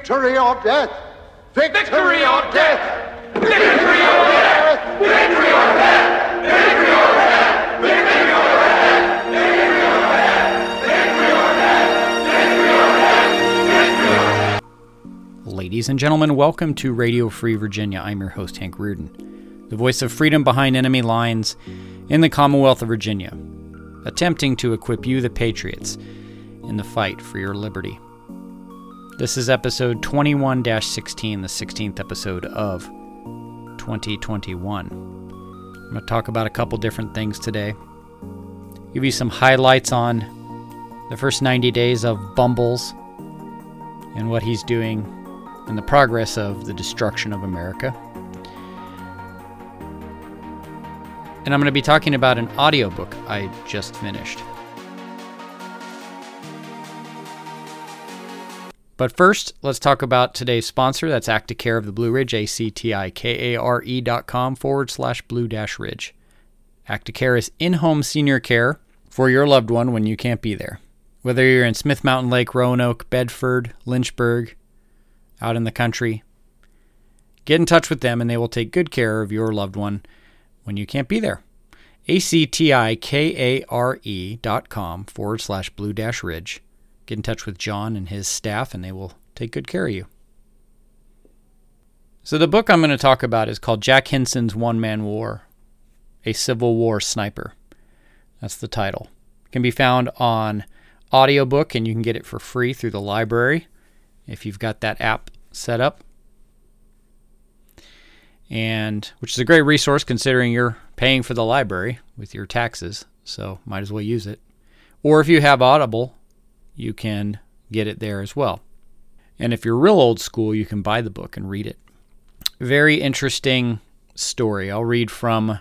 Victory or death! Victory or death! Victory or death! Victory or death! Victory or death! Victory or death! Victory or death! Victory or death! Victory or death! Victory or death! Ladies and gentlemen, welcome to Radio Free Virginia. I'm your host, Hank Reardon, the voice of freedom behind enemy lines in the Commonwealth of Virginia, attempting to equip you, the patriots, in the fight for your liberty. This is episode 21-16, the 16th episode of 2021. I'm going to talk about a couple different things today. Give you some highlights on the first 90 days of Bumbles and what he's doing and the progress of the destruction of America. And I'm going to be talking about an audiobook I just finished. But first, let's talk about today's sponsor. That's Acticare of the Blue Ridge, actikare.com/Blue-Ridge. Acticare is in-home senior care for your loved one when you can't be there. Whether you're in Smith Mountain Lake, Roanoke, Bedford, Lynchburg, out in the country, get in touch with them and they will take good care of your loved one when you can't be there. actikare.com/Blue-Ridge. Get in touch with John and his staff, and they will take good care of you. So the book I'm going to talk about is called Jack Hinson's One-Man War, A Civil War Sniper. That's the title. It can be found on audiobook, and you can get it for free through the library if you've got that app set up, and which is a great resource considering you're paying for the library with your taxes, so might as well use it. Or if you have Audible, you can get it there as well. And if you're real old school, you can buy the book and read it. Very interesting story. I'll read from,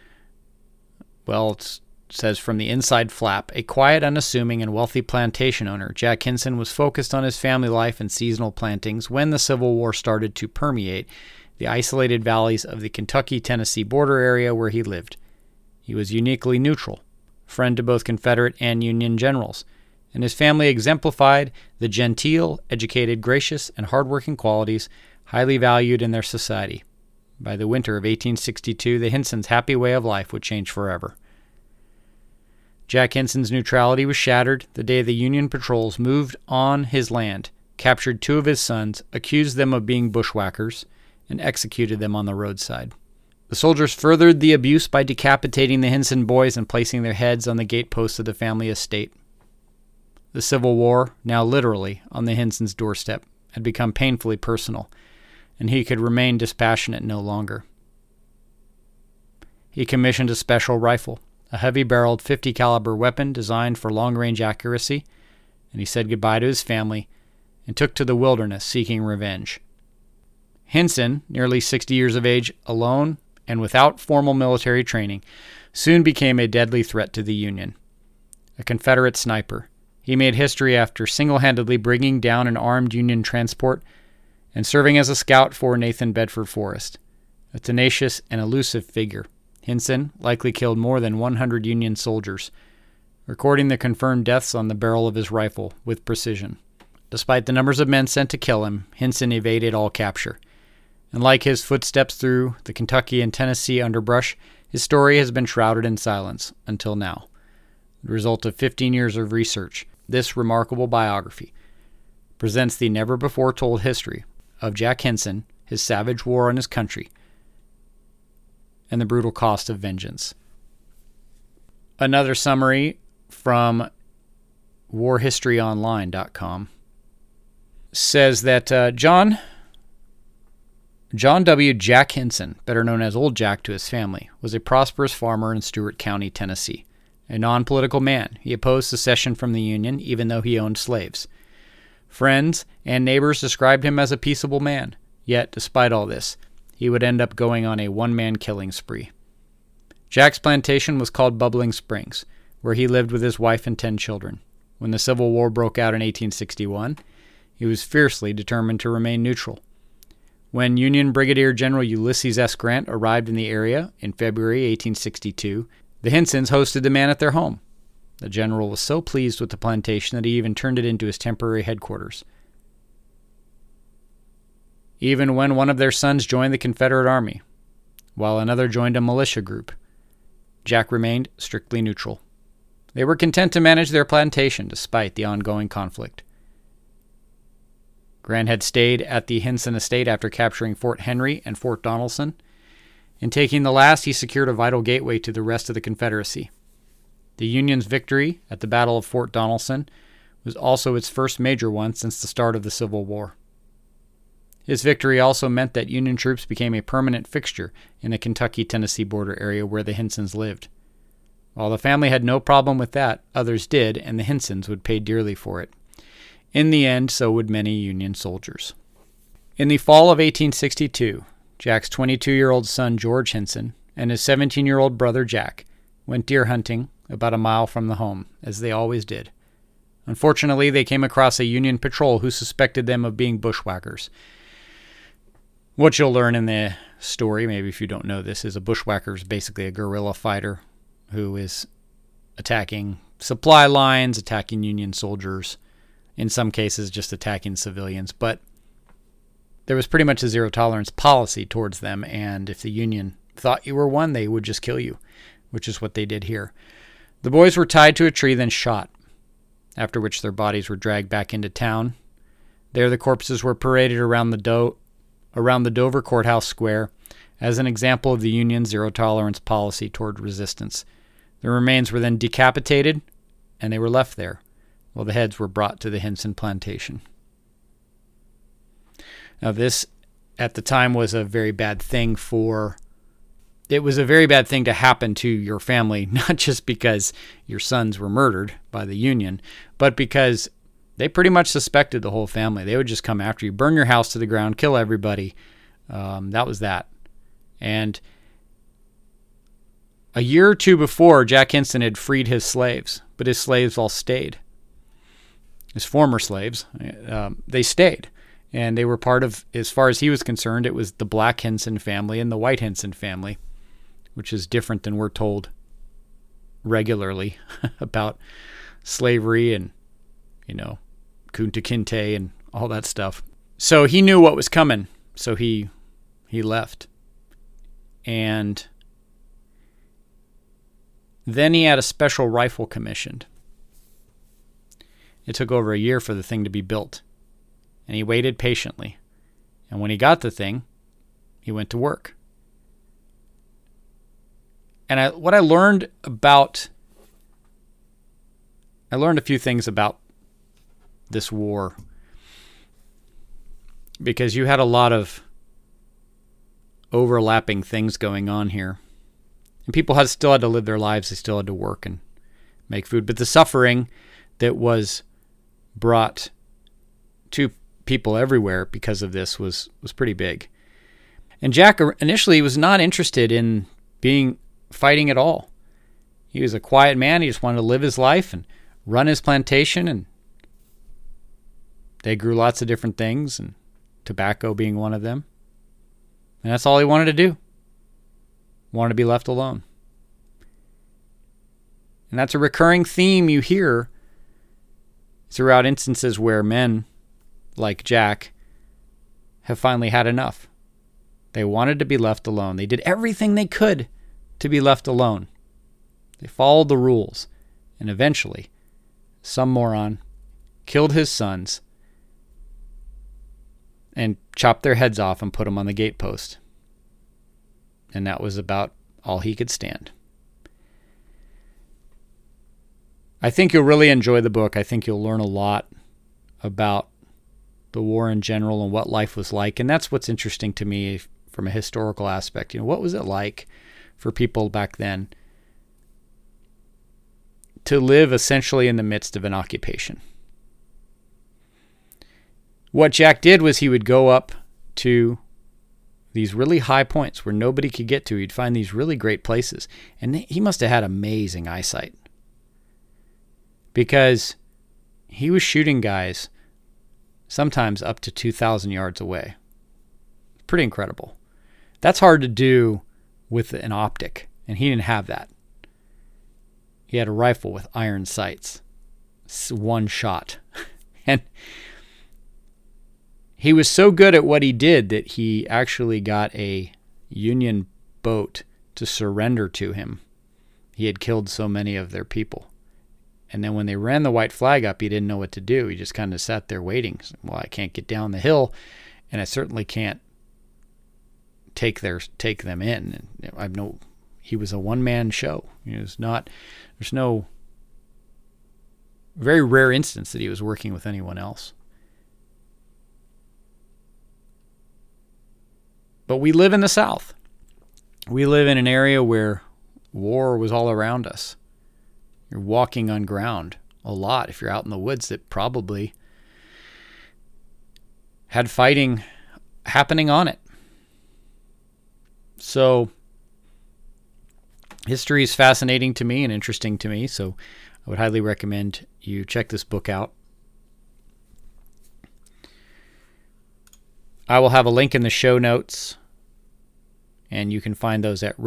it says from the inside flap. A quiet, unassuming, and wealthy plantation owner, Jack Hinson was focused on his family life and seasonal plantings when the Civil War started to permeate the isolated valleys of the Kentucky-Tennessee border area where he lived. He was uniquely neutral, friend to both Confederate and Union generals, and his family exemplified the genteel, educated, gracious, and hardworking qualities highly valued in their society. By the winter of 1862, the Hinsons' happy way of life would change forever. Jack Hinson's neutrality was shattered the day the Union patrols moved on his land, captured two of his sons, accused them of being bushwhackers, and executed them on the roadside. The soldiers furthered the abuse by decapitating the Hinson boys and placing their heads on the gateposts of the family estate. The Civil War, now literally on the Hinsons' doorstep, had become painfully personal, and he could remain dispassionate no longer. He commissioned a special rifle, a heavy-barreled .50 caliber weapon designed for long-range accuracy, and he said goodbye to his family and took to the wilderness seeking revenge. Hinson, nearly 60 years of age, alone and without formal military training, soon became a deadly threat to the Union. A Confederate sniper, he made history after single-handedly bringing down an armed Union transport and serving as a scout for Nathan Bedford Forrest. A tenacious and elusive figure, Hinson likely killed more than 100 Union soldiers, recording the confirmed deaths on the barrel of his rifle with precision. Despite the numbers of men sent to kill him, Hinson evaded all capture. And like his footsteps through the Kentucky and Tennessee underbrush, his story has been shrouded in silence until now. The result of 15 years of research, this remarkable biography presents the never-before-told history of Jack Hinson, his savage war on his country, and the brutal cost of vengeance. Another summary from warhistoryonline.com says that John W. Jack Hinson, better known as Old Jack to his family, was a prosperous farmer in Stewart County, Tennessee. A non-political man, he opposed secession from the Union even though he owned slaves. Friends and neighbors described him as a peaceable man, yet despite all this, he would end up going on a one-man killing spree. Jack's plantation was called Bubbling Springs, where he lived with his wife and 10 children. When the Civil War broke out in 1861, he was fiercely determined to remain neutral. When Union Brigadier General Ulysses S. Grant arrived in the area in February 1862, the Hinsons hosted the man at their home. The general was so pleased with the plantation that he even turned it into his temporary headquarters. even when one of their sons joined the Confederate Army, while another joined a militia group. Jack remained strictly neutral. They were content to manage their plantation despite the ongoing conflict. Grant had stayed at the Hinson estate after capturing Fort Henry and Fort Donelson. In taking the last, he secured a vital gateway to the rest of the Confederacy. The Union's victory at the Battle of Fort Donelson was also its first major one since the start of the Civil War. His victory also meant that Union troops became a permanent fixture in the Kentucky-Tennessee border area where the Hinsons lived. While the family had no problem with that, others did, and the Hinsons would pay dearly for it. In the end, so would many Union soldiers. In the fall of 1862, Jack's 22-year-old son George Hinson and his 17-year-old brother Jack went deer hunting about a mile from the home, as they always did. Unfortunately, they came across a Union patrol who suspected them of being bushwhackers. What you'll learn in the story, maybe if you don't know this, is a bushwhacker is basically a guerrilla fighter who is attacking supply lines, attacking Union soldiers, in some cases just attacking civilians. But there was pretty much a zero-tolerance policy towards them, and if the Union thought you were one, they would just kill you, which is what they did here. The boys were tied to a tree, then shot, after which their bodies were dragged back into town. There the corpses were paraded around the Dover Courthouse Square as an example of the Union's zero-tolerance policy toward resistance. The remains were then decapitated, and they were left there, while the heads were brought to the Hinson plantation. Now this, at the time, was a very bad thing It was a very bad thing to happen to your family, not just because your sons were murdered by the Union, but because they pretty much suspected the whole family. They would just come after you, burn your house to the ground, kill everybody. That was that. And a year or two before, Jack Hinson had freed his slaves, but his slaves all stayed. His former slaves, they stayed. And they were part of, as far as he was concerned, it was the Black Hinson family and the White Hinson family, which is different than we're told regularly about slavery and, Kunta Kinte and all that stuff. So he knew what was coming, so he left. And then he had a special rifle commissioned. It took over a year for the thing to be built, and he waited patiently. And when he got the thing, he went to work. And what I learned a few things about this war, because you had a lot of overlapping things going on here. And people still had to live their lives. They still had to work and make food. But the suffering that was brought to people everywhere because of this was pretty big. And Jack initially was not interested in fighting at all. He was a quiet man. He just wanted to live his life and run his plantation, and they grew lots of different things, and tobacco being one of them. And that's all he wanted to do. Wanted to be left alone. And that's a recurring theme you hear throughout instances where men like Jack have finally had enough. They wanted to be left alone. They did everything they could to be left alone. They followed the rules, and eventually, some moron killed his sons and chopped their heads off and put them on the gatepost. And that was about all he could stand. I think you'll really enjoy the book. I think you'll learn a lot about the war in general and what life was like. And that's what's interesting to me from a historical aspect. What was it like for people back then to live essentially in the midst of an occupation? What Jack did was he would go up to these really high points where nobody could get to. He'd find these really great places. And he must have had amazing eyesight, because he was shooting guys sometimes up to 2,000 yards away. Pretty incredible. That's hard to do with an optic, and he didn't have that. He had a rifle with iron sights. One shot. And He was so good at what he did that he actually got a Union boat to surrender to him. He had killed so many of their people. And then when they ran the white flag up, he didn't know what to do. He just kind of sat there waiting. Well, I can't get down the hill, and I certainly can't take them in. He was a one-man show. There's no very rare instance that he was working with anyone else. But we live in the South. We live in an area where war was all around us. You're walking on ground a lot if you're out in the woods that probably had fighting happening on it. So history is fascinating to me and interesting to me, so I would highly recommend you check this book out. I will have a link in the show notes, and you can find those at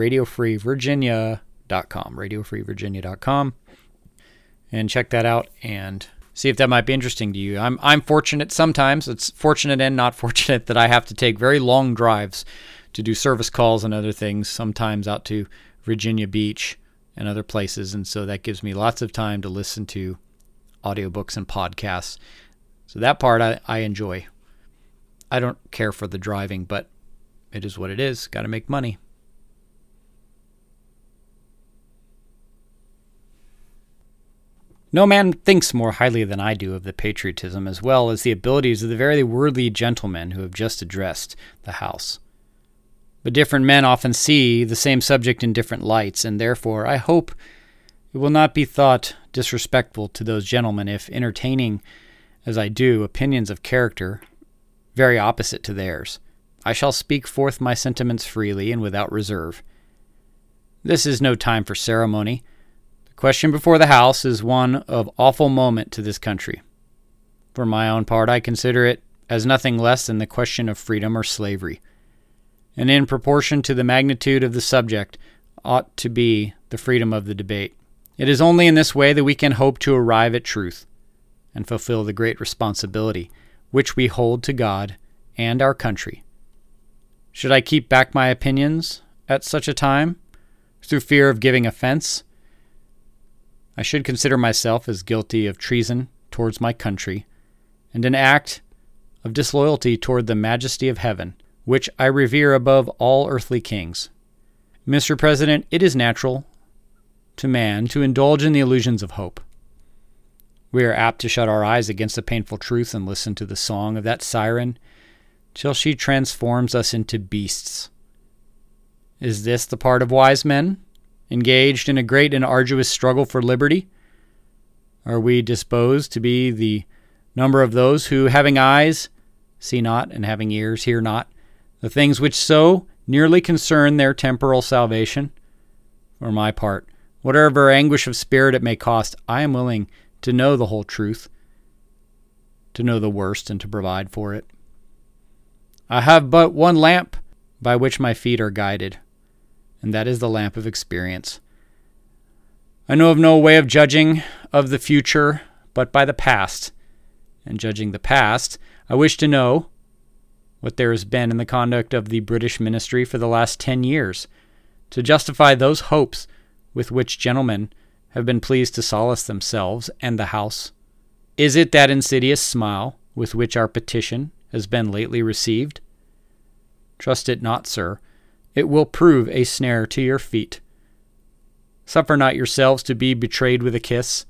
radiofreevirginia.com, and check that out and see if that might be interesting to you. I'm fortunate sometimes. It's fortunate and not fortunate that I have to take very long drives to do service calls and other things, sometimes out to Virginia Beach and other places, and so that gives me lots of time to listen to audiobooks and podcasts. So that part I enjoy. I don't care for the driving, but it is what it is. Got to make money. No man thinks more highly than I do of the patriotism as well as the abilities of the very worthy gentlemen who have just addressed the House. But different men often see the same subject in different lights, and therefore I hope it will not be thought disrespectful to those gentlemen if, entertaining as I do opinions of character very opposite to theirs, I shall speak forth my sentiments freely and without reserve. This is no time for ceremony. The question before the House is one of awful moment to this country. For my own part, I consider it as nothing less than the question of freedom or slavery, and in proportion to the magnitude of the subject ought to be the freedom of the debate. It is only in this way that we can hope to arrive at truth and fulfill the great responsibility which we hold to God and our country. Should I keep back my opinions at such a time, through fear of giving offense, I should consider myself as guilty of treason towards my country, and an act of disloyalty toward the majesty of heaven, which I revere above all earthly kings. Mr. President, it is natural to man to indulge in the illusions of hope. We are apt to shut our eyes against the painful truth and listen to the song of that siren till she transforms us into beasts. Is this the part of wise men, engaged in a great and arduous struggle for liberty? Are we disposed to be the number of those who, having eyes, see not, and having ears, hear not, the things which so nearly concern their temporal salvation? For my part, whatever anguish of spirit it may cost, I am willing to know the whole truth, to know the worst, and to provide for it. I have but one lamp by which my feet are guided, and that is the lamp of experience. I know of no way of judging of the future but by the past, and judging the past, I wish to know what there has been in the conduct of the British ministry for the last 10 years, to justify those hopes with which gentlemen have been pleased to solace themselves and the House. Is it that insidious smile with which our petition has been lately received? Trust it not, sir. It will prove a snare to your feet. Suffer not yourselves to be betrayed with a kiss.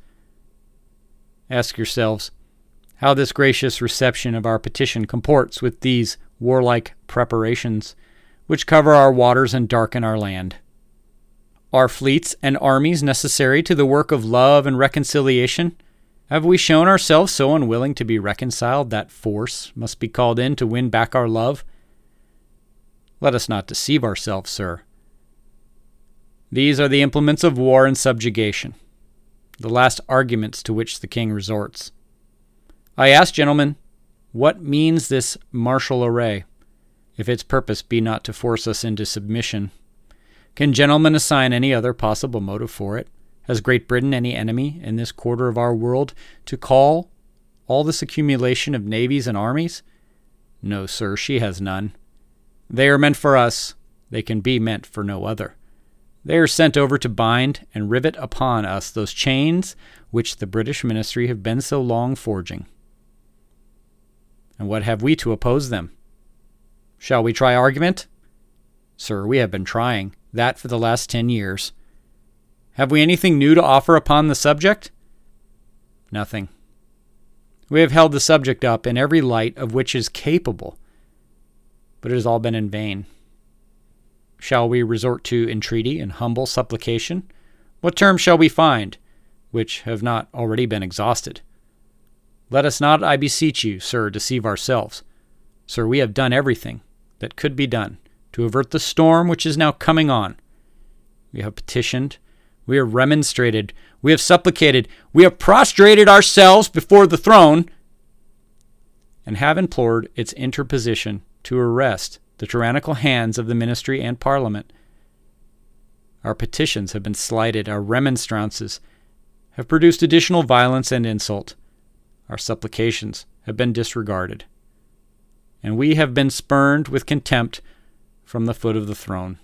Ask yourselves how this gracious reception of our petition comports with these warlike preparations which cover our waters and darken our land. Are fleets and armies necessary to the work of love and reconciliation? Have we shown ourselves so unwilling to be reconciled that force must be called in to win back our love? Let us not deceive ourselves, sir. These are the implements of war and subjugation, the last arguments to which the king resorts. I ask, gentlemen, what means this martial array, if its purpose be not to force us into submission? Can gentlemen assign any other possible motive for it? Has Great Britain any enemy in this quarter of our world to call all this accumulation of navies and armies? No, sir, she has none. They are meant for us. They can be meant for no other. They are sent over to bind and rivet upon us those chains which the British ministry have been so long forging. And what have we to oppose them? Shall we try argument? Sir, we have been trying that for the last 10 years. Have we anything new to offer upon the subject? Nothing. We have held the subject up in every light of which is capable, but it has all been in vain. Shall we resort to entreaty and humble supplication? What terms shall we find, which have not already been exhausted? Let us not, I beseech you, sir, deceive ourselves. Sir, we have done everything that could be done to avert the storm which is now coming on. We have petitioned, we have remonstrated, we have supplicated, we have prostrated ourselves before the throne, and have implored its interposition to arrest the tyrannical hands of the ministry and Parliament. Our petitions have been slighted, our remonstrances have produced additional violence and insult. Our supplications have been disregarded, and we have been spurned with contempt from the foot of the throne.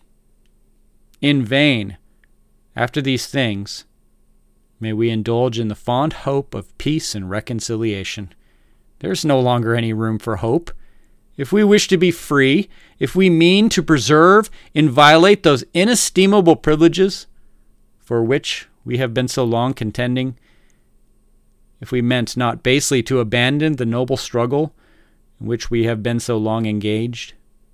In vain, after these things, may we indulge in the fond hope of peace and reconciliation. There is no longer any room for hope. If we wish to be free, if we mean to preserve, inviolate those inestimable privileges for which we have been so long contending, if we meant not basely to abandon the noble struggle in which we have been so long engaged,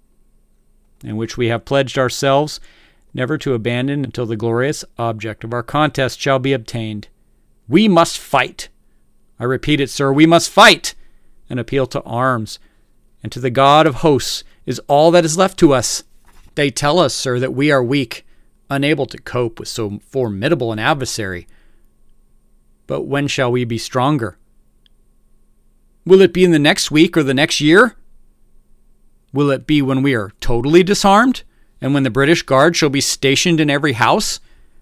in which we have pledged ourselves never to abandon until the glorious object of our contest shall be obtained, we must fight. I repeat it, sir, we must fight. An appeal to arms and to the God of hosts is all that is left to us. They tell us, sir, that we are weak, unable to cope with so formidable an adversary. But when shall we be stronger? Will it be in the next week or the next year? Will it be when we are totally disarmed, and when the British Guard shall be stationed in every house?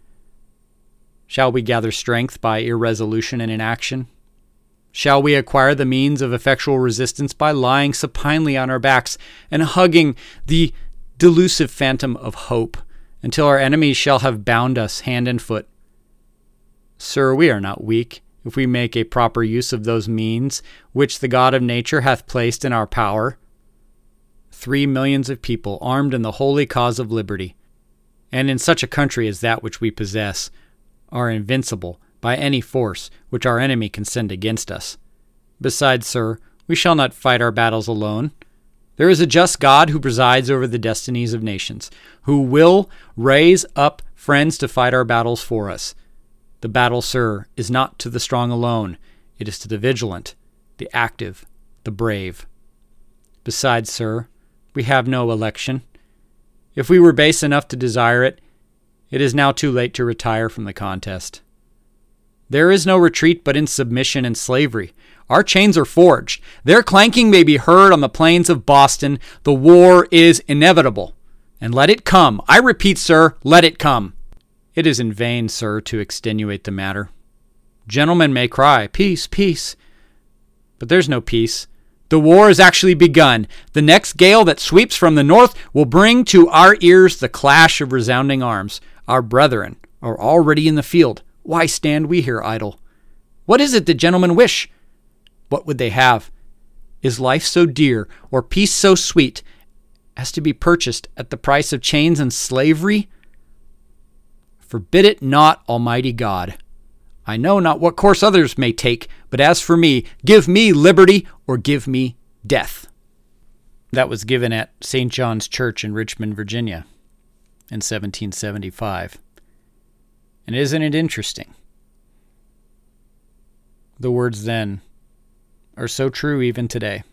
Shall we gather strength by irresolution and inaction? Shall we acquire the means of effectual resistance by lying supinely on our backs and hugging the delusive phantom of hope until our enemies shall have bound us hand and foot? Sir, we are not weak if we make a proper use of those means which the God of nature hath placed in our power. 3 millions of people armed in the holy cause of liberty, and in such a country as that which we possess, are invincible by any force which our enemy can send against us. Besides, sir, we shall not fight our battles alone. There is a just God who presides over the destinies of nations, who will raise up friends to fight our battles for us. The battle, sir, is not to the strong alone. It is to the vigilant, the active, the brave. Besides, sir, we have no election. If we were base enough to desire it, it is now too late to retire from the contest. There is no retreat but in submission and slavery. Our chains are forged. Their clanking may be heard on the plains of Boston. The war is inevitable. And let it come. I repeat, sir, let it come. It is in vain, sir, to extenuate the matter. Gentlemen may cry, peace, peace. But there's no peace. The war has actually begun. The next gale that sweeps from the north will bring to our ears the clash of resounding arms. Our brethren are already in the field. Why stand we here idle? What is it the gentlemen wish? What would they have? Is life so dear, or peace so sweet, as to be purchased at the price of chains and slavery? Forbid it not, Almighty God. I know not what course others may take, but as for me, give me liberty or give me death. That was given at St. John's Church in Richmond, Virginia in 1775. And isn't it interesting? The words then are so true even today.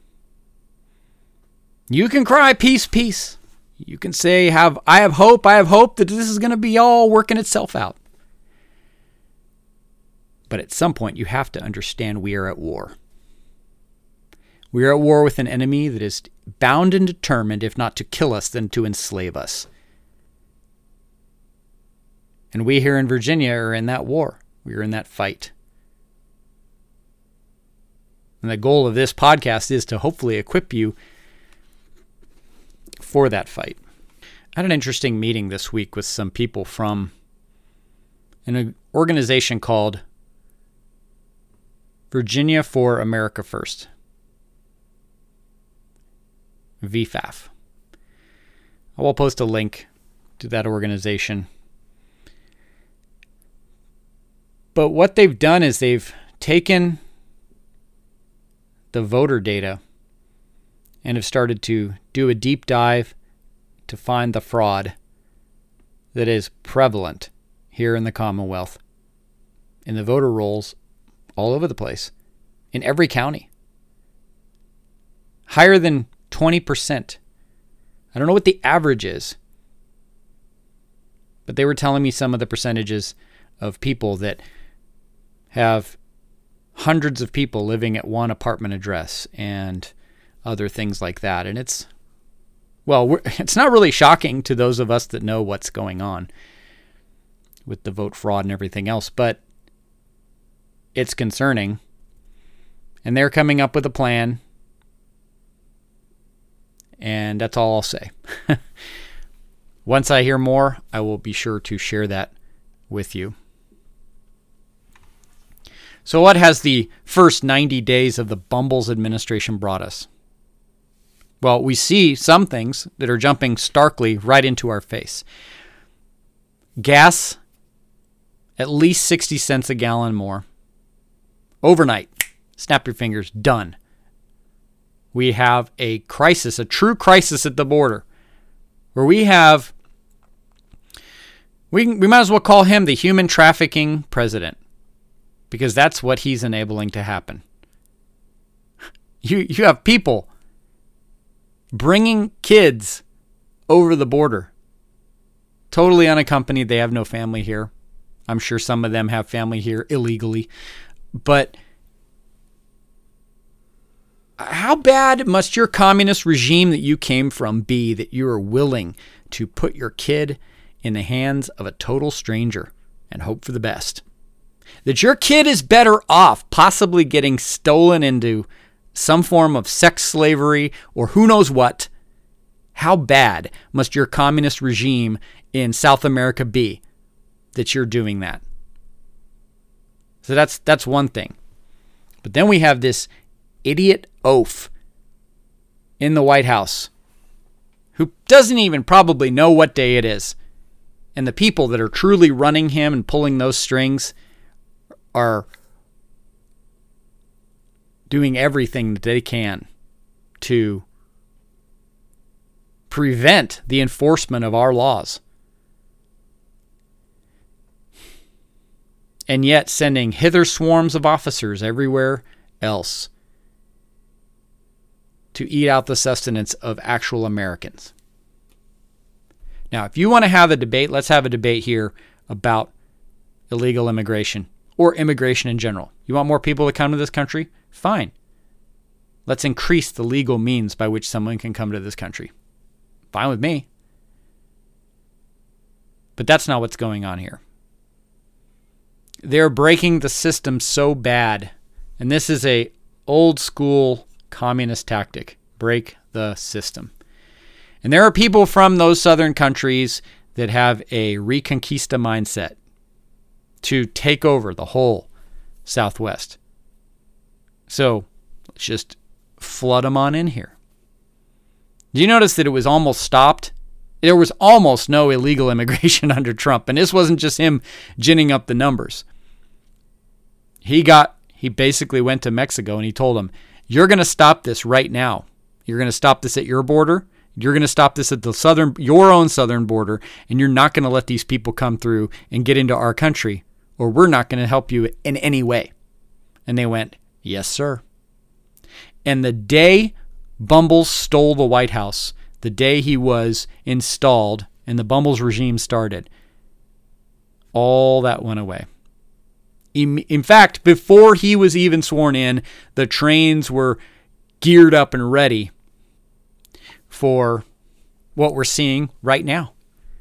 You can cry, peace, peace. You can say, I have hope that this is going to be all working itself out. But at some point, you have to understand we are at war. We are at war with an enemy that is bound and determined, if not to kill us, then to enslave us. And we here in Virginia are in that war. We are in that fight. And the goal of this podcast is to hopefully equip you for that fight. I had an interesting meeting this week with some people from an organization called Virginia for America First, VFAF. I will post a link to that organization. But what they've done is they've taken the voter data and have started to do a deep dive to find the fraud that is prevalent here in the Commonwealth, in the voter rolls all over the place, in every county. Higher than 20%. I don't know what the average is, but they were telling me some of the percentages of people that have hundreds of people living at one apartment address and other things like that. And it's not really shocking to those of us that know what's going on with the vote fraud and everything else, but it's concerning. And they're coming up with a plan. And that's all I'll say. Once I hear more, I will be sure to share that with you. So what has the first 90 days of the Bumbles administration brought us? Well, we see some things that are jumping starkly right into our face. Gas, at least 60 cents a gallon more. Overnight, snap your fingers, done. We have a crisis, a true crisis at the border, where we might as well call him the human trafficking president, because that's what he's enabling to happen. You have people bringing kids over the border, totally unaccompanied. They have no family here. I'm sure some of them have family here illegally, but how bad must your communist regime that you came from be that you are willing to put your kid in the hands of a total stranger and hope for the best? That your kid is better off possibly getting stolen into some form of sex slavery or who knows what. How bad must your communist regime in South America be that you're doing that? So that's one thing. But then we have this idiot oaf in the White House who doesn't even probably know what day it is. And the people that are truly running him and pulling those strings are doing everything that they can to prevent the enforcement of our laws. And yet sending hither swarms of officers everywhere else to eat out the sustenance of actual Americans. Now, if you want to have a debate, let's have a debate here about illegal immigration or immigration in general. You want more people to come to this country? Fine. Let's increase the legal means by which someone can come to this country. Fine with me. But that's not what's going on here. They're breaking the system so bad, and this is a old school communist tactic. Break the system. And there are people from those southern countries that have a Reconquista mindset to take over the whole Southwest. So let's just flood them on in here. Do you notice that it was almost stopped? There was almost no illegal immigration under Trump. And this wasn't just him ginning up the numbers. He basically went to Mexico and he told them, you're going to stop this right now. You're going to stop this at your border. You're going to stop this at your own southern border. And you're not going to let these people come through and get into our country, or we're not going to help you in any way. And they went, yes, sir. And the day Bumbles stole the White House, the day he was installed and the Bumbles regime started, all that went away. In fact, before he was even sworn in, the trains were geared up and ready for what we're seeing right now.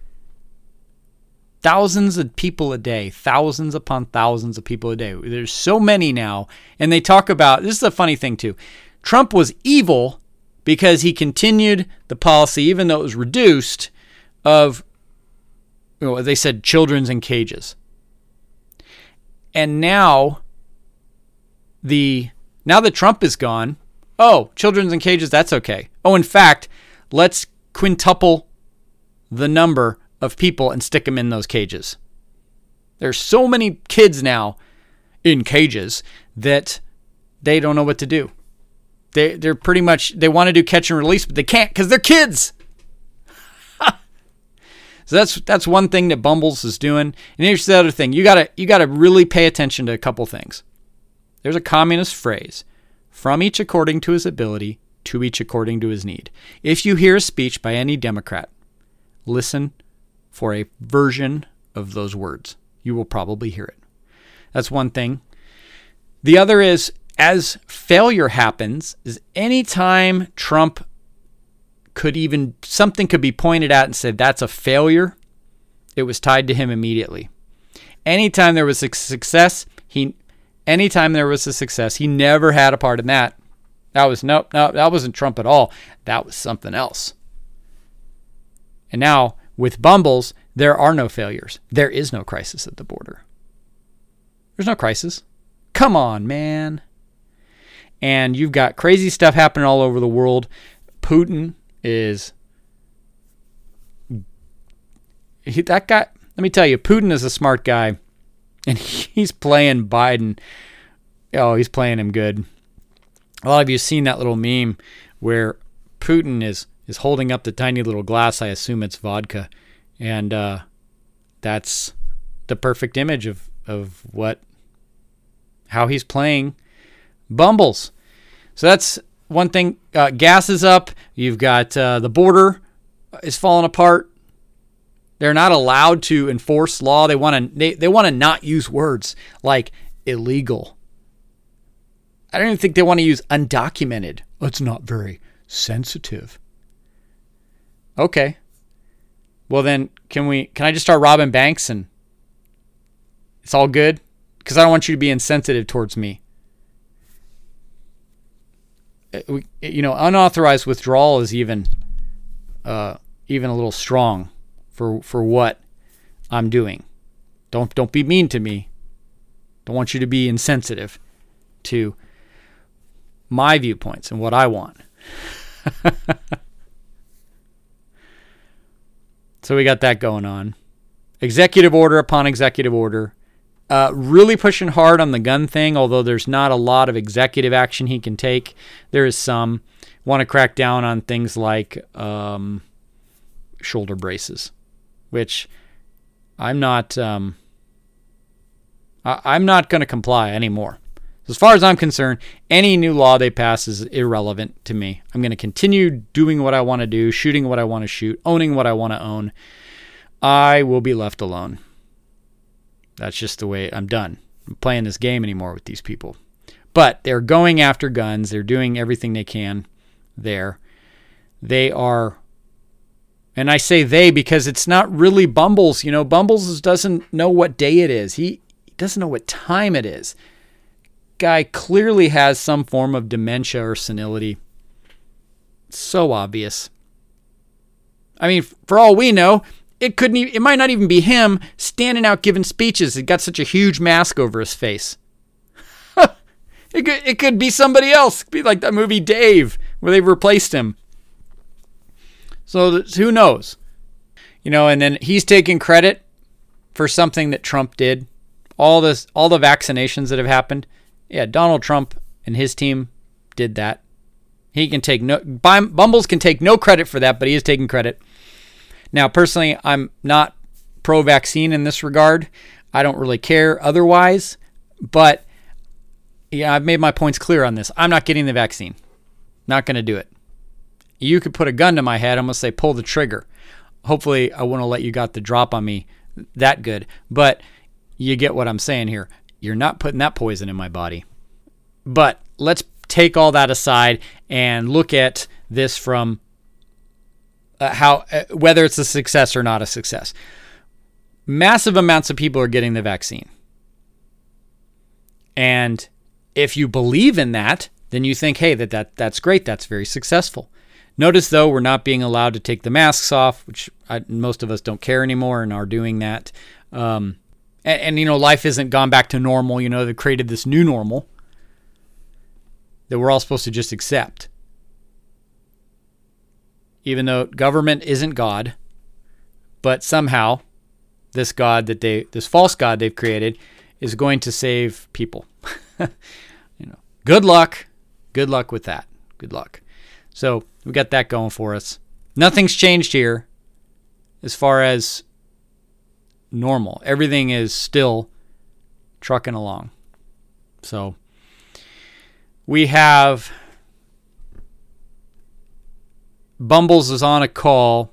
Thousands of people a day, thousands upon thousands of people a day. There's so many now. And they talk about, this is a funny thing too. Trump was evil because he continued the policy, even though it was reduced, of, they said children's in cages. And now that Trump is gone, children's in cages, that's okay. In fact, let's quintuple the number of people and stick them in those cages. There's so many kids now in cages that they don't know what to do. They're pretty much, they want to do catch and release, but they can't because they're kids. So that's one thing that Bumbles is doing. And here's the other thing. You gotta really pay attention to a couple things. There's a communist phrase: from each according to his ability, to each according to his need. If you hear a speech by any Democrat, listen for a version of those words. You will probably hear it. That's one thing. The other is, as failure happens, is anytime Trump something could be pointed at and said, that's a failure, it was tied to him immediately. Anytime there was a success, he never had a part in that. That wasn't Trump at all. That was something else. And now, with Bumbles, there are no failures. There is no crisis at the border. There's no crisis. Come on, man. And you've got crazy stuff happening all over the world. Putin is... that guy, let me tell you, Putin is a smart guy. And he's playing Biden. He's playing him good. A lot of you have seen that little meme where Putin is holding up the tiny little glass. I assume it's vodka. And that's the perfect image of how he's playing Bumbles. So that's one thing. Gas is up. You've got the border is falling apart. They're not allowed to enforce law. They want to not use words like illegal. I don't even think they want to use undocumented. It's not very sensitive. Okay. Well then, can I just start robbing banks and it's all good? Because I don't want you to be insensitive towards me. Unauthorized withdrawal is even a little strong for what I'm doing. Don't be mean to me. Don't want you to be insensitive to my viewpoints and what I want. So we got that going on. Executive order upon executive order. Really pushing hard on the gun thing, although there's not a lot of executive action he can take. There is some. Want to crack down on things like shoulder braces, which I'm not going to comply anymore. As far as I'm concerned, any new law they pass is irrelevant to me. I'm going to continue doing what I want to do, shooting what I want to shoot, owning what I want to own. I will be left alone. That's just the way I'm done. I'm playing this game anymore with these people. But they're going after guns. They're doing everything they can there. They are, and I say they because it's not really Bumbles. Bumbles doesn't know what day it is. He doesn't know what time it is. Guy clearly has some form of dementia or senility. So obvious. I mean, for all we know, it might not even be him standing out giving speeches. He got such a huge mask over his face. It could be somebody else. It could be like that movie Dave, where they've replaced him. So who knows? And then he's taking credit for something that Trump did. All the vaccinations that have happened. Yeah, Donald Trump and his team did that. Bumbles can take no credit for that, but he is taking credit. Now, personally, I'm not pro-vaccine in this regard. I don't really care otherwise, but yeah, I've made my points clear on this. I'm not getting the vaccine. Not going to do it. You could put a gun to my head. I'm going to say, pull the trigger. Hopefully, I won't let you got the drop on me that good, but you get what I'm saying here. You're not putting that poison in my body. But let's take all that aside and look at this from whether it's a success or not a success. Massive amounts of people are getting the vaccine. And if you believe in that, then you think, hey, that's great. That's very successful. Notice, though, we're not being allowed to take the masks off, which most of us don't care anymore and are doing that. And life isn't gone back to normal. They've created this new normal that we're all supposed to just accept. Even though government isn't God, but somehow this false God they've created is going to save people. Good luck. Good luck with that. Good luck. So we got that going for us. Nothing's changed here as far as normal. Everything is still trucking along. So we have Bumbles is on a call.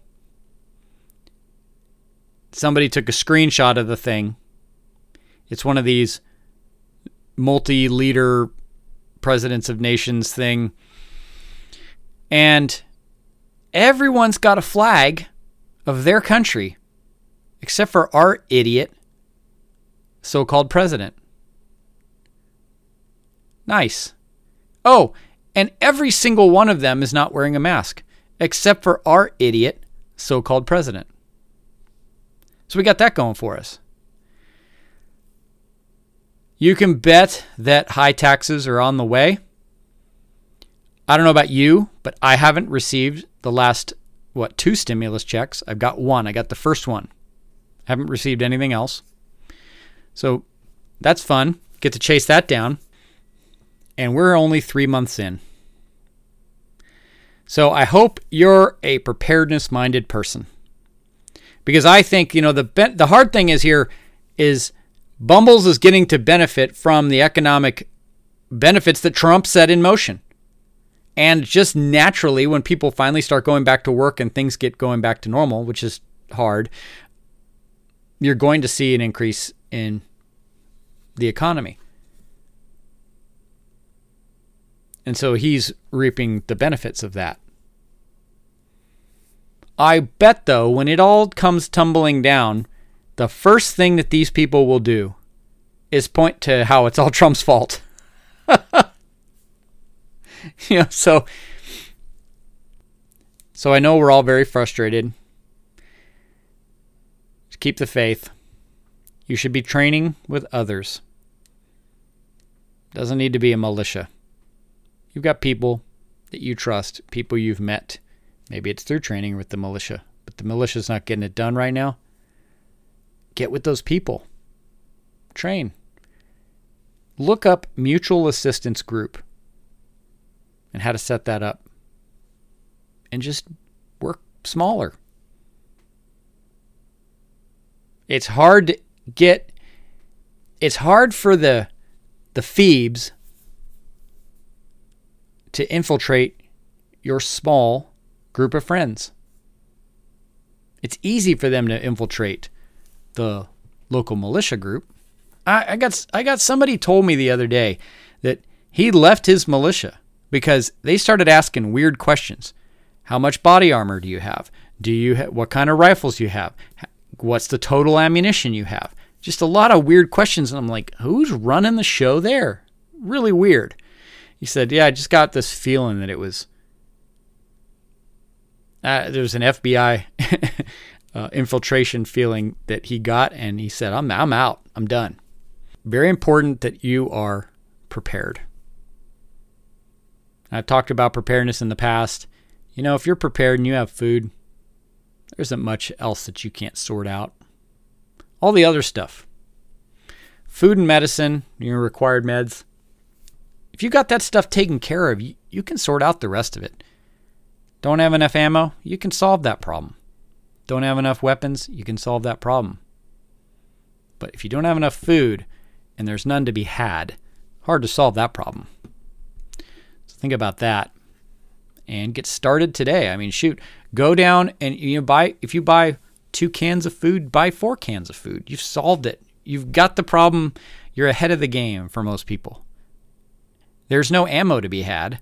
Somebody took a screenshot of the thing. It's one of these multi-leader presidents of nations thing. And everyone's got a flag of their country except for our idiot so-called president. Nice. Oh, and every single one of them is not wearing a mask except for our idiot so-called president. So we got that going for us. You can bet that high taxes are on the way. I don't know about you, but I haven't received the last, 2 stimulus checks. I've got one. I got the first one. Haven't received anything else. So that's fun. Get to chase that down. And we're only 3 months in. So I hope you're a preparedness-minded person. Because I think, the hard thing is Bumbles is getting to benefit from the economic benefits that Trump set in motion. And just naturally, when people finally start going back to work and things get going back to normal, which is hard, you're going to see an increase in the economy. And so he's reaping the benefits of that. I bet, though, when it all comes tumbling down, the first thing that these people will do is point to how it's all Trump's fault. So I know we're all very frustrated. Just keep the faith. You should be training with others. Doesn't need to be a militia. You've got people that you trust, people you've met. Maybe it's through training with the militia, but the militia's not getting it done right now. Get with those people. Train. Look up mutual assistance group and how to set that up. And just work smaller. It's hard for the Phoebes to infiltrate your small group of friends. It's easy for them to infiltrate the local militia group. I got somebody told me the other day that he left his militia because they started asking weird questions. How much body armor do you have? What kind of rifles do you have? What's the total ammunition you have? Just a lot of weird questions. And I'm like, who's running the show there? Really weird. He said, yeah, I just got this feeling that it was, there's an FBI infiltration feeling that he got. And he said, I'm out. I'm done. Very important that you are prepared. I've talked about preparedness in the past. If you're prepared and you have food, there isn't much else that you can't sort out. All the other stuff. Food and medicine, your required meds. If you got that stuff taken care of, you can sort out the rest of it. Don't have enough ammo? You can solve that problem. Don't have enough weapons? You can solve that problem. But if you don't have enough food and there's none to be had, hard to solve that problem. So think about that and get started today. I mean, shoot, go down and if you buy 2 cans of food, buy 4 cans of food. You've solved it. You've got the problem. You're ahead of the game for most people. There's no ammo to be had,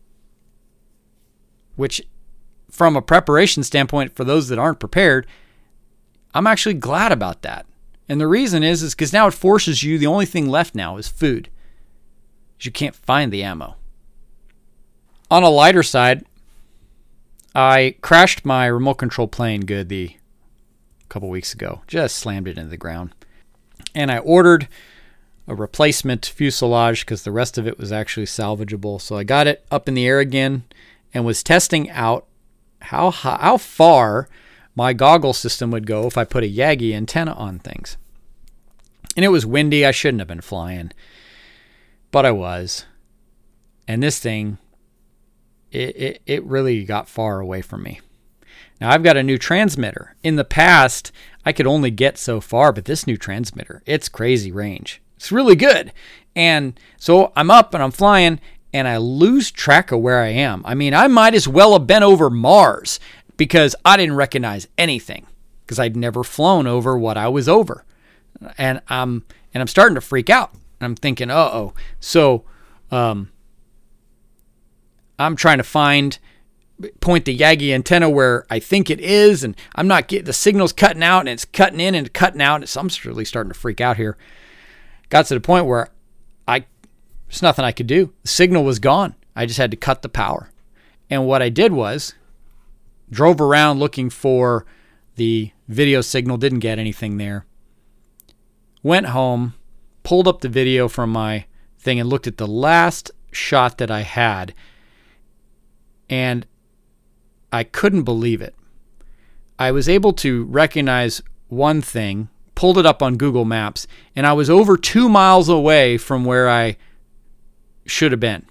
which from a preparation standpoint for those that aren't prepared, I'm actually glad about that. And the reason is because now it forces you, the only thing left now is food. You can't find the ammo. On a lighter side, I crashed my remote control plane good a couple weeks ago. Just slammed it into the ground. And I ordered a replacement fuselage because the rest of it was actually salvageable. So I got it up in the air again and was testing out how far my goggle system would go if I put a Yagi antenna on things. And it was windy. I shouldn't have been flying, but I was. And this thing, it really got far away from me. Now I've got a new transmitter. In the past, I could only get so far, but this new transmitter, it's crazy range. It's really good. And so I'm up and I'm flying and I lose track of where I am. I mean, I might as well have been over Mars because I didn't recognize anything because I'd never flown over what I was over. And I'm starting to freak out. I'm thinking, uh-oh. So I'm trying to point the Yagi antenna where I think it is, and I'm not getting the signal's cutting out, and it's cutting in and cutting out. So I'm really starting to freak out here. Got to the point where there's nothing I could do. The signal was gone. I just had to cut the power. And what I did was drove around looking for the video signal, didn't get anything there. Went home, pulled up the video from my thing and looked at the last shot that I had, and I couldn't believe it. I was able to recognize one thing, pulled it up on Google Maps, and I was over 2 miles away from where I should have been.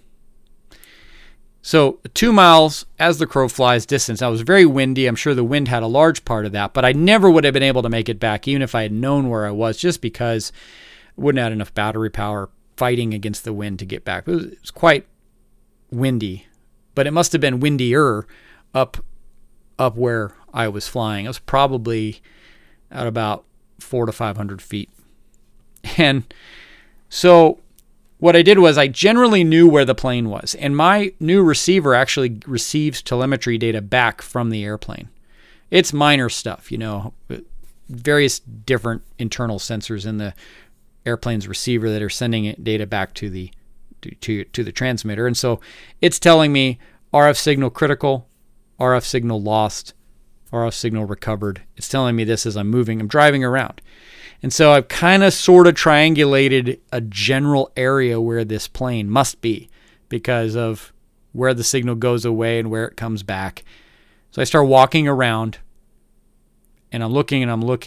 So 2 miles, as the crow flies distance. Now, it was very windy. I'm sure the wind had a large part of that, but I never would have been able to make it back, even if I had known where I was, just because I wouldn't have had enough battery power fighting against the wind to get back. It was quite windy, but it must have been windier up where I was flying. It was probably at about 400 to 500 feet. And so what I did was I generally knew where the plane was, and my new receiver actually receives telemetry data back from the airplane. It's minor stuff, various different internal sensors in the airplane's receiver that are sending it data back to the transmitter. And so it's telling me RF signal critical, RF signal lost, RF signal recovered. It's telling me this as I'm driving around. And so I've kind of sort of triangulated a general area where this plane must be because of where the signal goes away and where it comes back. So I start walking around and I'm looking.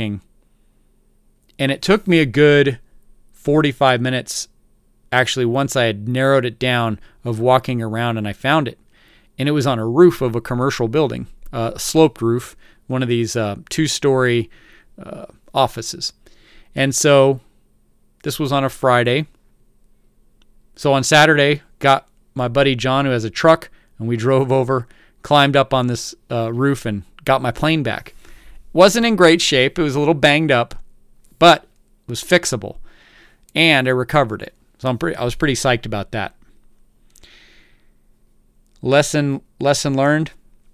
And it took me a good 45 minutes, actually, once I had narrowed it down, of walking around, and I found it. And it was on a roof of a commercial building, a sloped roof, one of these 2-story offices. And so this was on a Friday. So on Saturday, got my buddy John, who has a truck, and we drove over, climbed up on this roof and got my plane back. Wasn't in great shape. It was a little banged up, but it was fixable. And I recovered it. So I was pretty psyched about that. Lesson learned.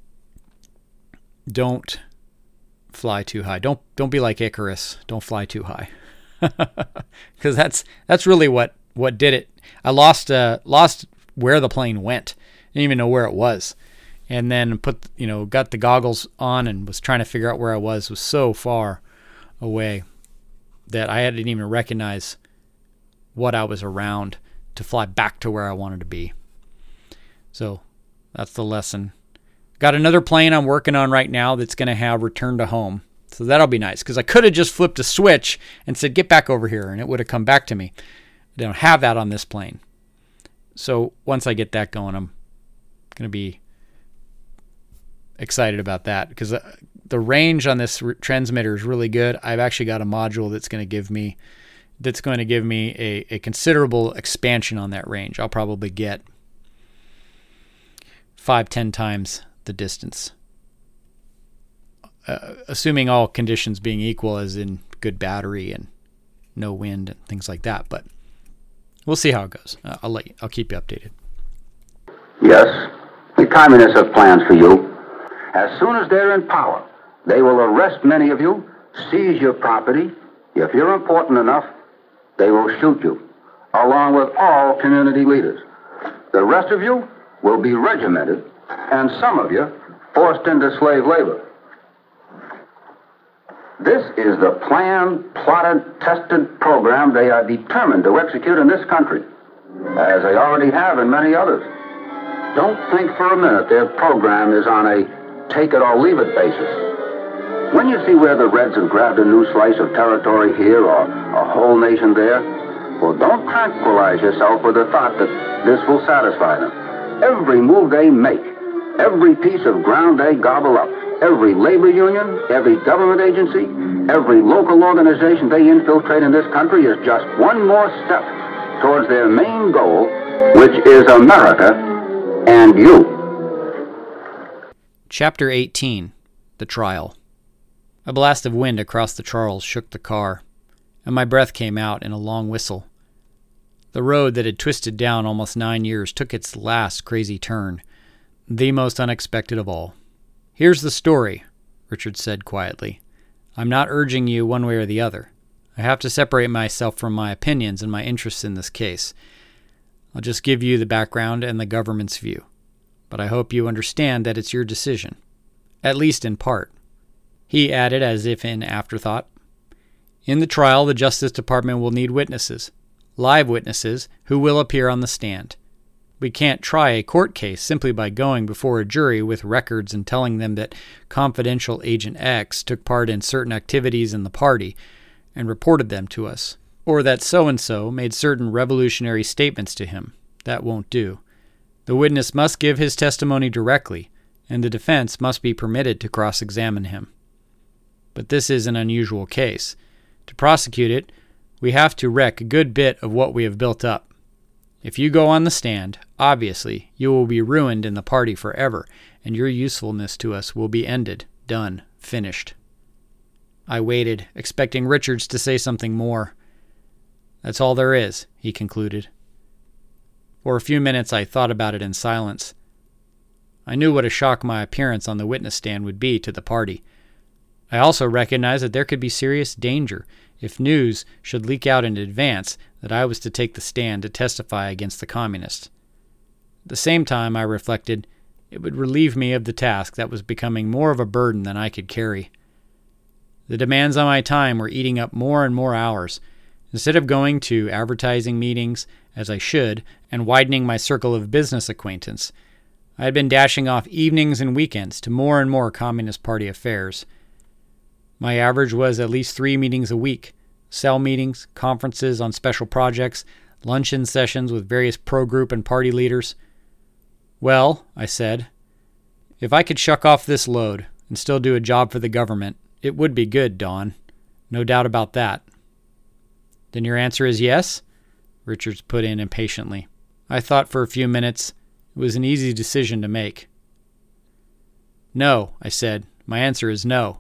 Don't fly too high. Don't be like Icarus. Don't fly too high. Because that's really what did it. I lost where the plane went. Didn't even know where it was. And then got the goggles on and was trying to figure out where I was. It was so far away that I didn't even recognize what I was around to fly back to where I wanted to be. So that's the lesson. Got another plane I'm working on right now that's going to have return to home. So that'll be nice, because I could have just flipped a switch and said, get back over here, and it would have come back to me. I don't have that on this plane. So once I get that going, I'm going to be excited about that, because the range on this transmitter is really good. I've actually got a module that's going to give me a considerable expansion on that range. I'll probably get 5-10 times the distance, assuming all conditions being equal, as in good battery and no wind and things like that. But we'll see how it goes. I'll keep you updated. Yes, the communists have plans for you. As soon as they're in power, they will arrest many of you, seize your property. If you're important enough, they will shoot you, along with all community leaders. The rest of you will be regimented, and some of you forced into slave labor. This is the planned, plotted, tested program they are determined to execute in this country, as they already have in many others. Don't think for a minute their program is on a take-it-or-leave-it basis. When you see where the Reds have grabbed a new slice of territory here or a whole nation there, well, don't tranquilize yourself with the thought that this will satisfy them. Every move they make, every piece of ground they gobble up, every labor union, every government agency, every local organization they infiltrate in this country is just one more step towards their main goal, which is America and you. Chapter 18. The Trial. A blast of wind across the Charles shook the car, and my breath came out in a long whistle. The road that had twisted down almost 9 years took its last crazy turn, the most unexpected of all. "Here's the story," Richard said quietly. "I'm not urging you one way or the other. I have to separate myself from my opinions and my interests in this case. I'll just give you the background and the government's view. But I hope you understand that it's your decision, at least in part." He added as if in afterthought, "In the trial, the Justice Department will need witnesses, live witnesses who will appear on the stand. We can't try a court case simply by going before a jury with records and telling them that confidential Agent X took part in certain activities in the party and reported them to us, or that so-and-so made certain revolutionary statements to him. That won't do. The witness must give his testimony directly, and the defense must be permitted to cross-examine him. But this is an unusual case. To prosecute it, we have to wreck a good bit of what we have built up. If you go on the stand, obviously, you will be ruined in the party forever, and your usefulness to us will be ended, done, finished." I waited, expecting Richards to say something more. "That's all there is," he concluded. For a few minutes I thought about it in silence. I knew what a shock my appearance on the witness stand would be to the party. I also recognized that there could be serious danger if news should leak out in advance that I was to take the stand to testify against the communists. At the same time, I reflected, it would relieve me of the task that was becoming more of a burden than I could carry. The demands on my time were eating up more and more hours. Instead of going to advertising meetings, as I should, and widening my circle of business acquaintance, I had been dashing off evenings and weekends to more and more Communist Party affairs. My average was at least 3 meetings a week, cell meetings, conferences on special projects, luncheon sessions with various pro-group and party leaders. "Well," I said, "if I could shuck off this load and still do a job for the government, it would be good, Don. No doubt about that." "Then your answer is yes?" Richards put in impatiently. I thought for a few minutes. It was an easy decision to make. "No," I said. "My answer is no."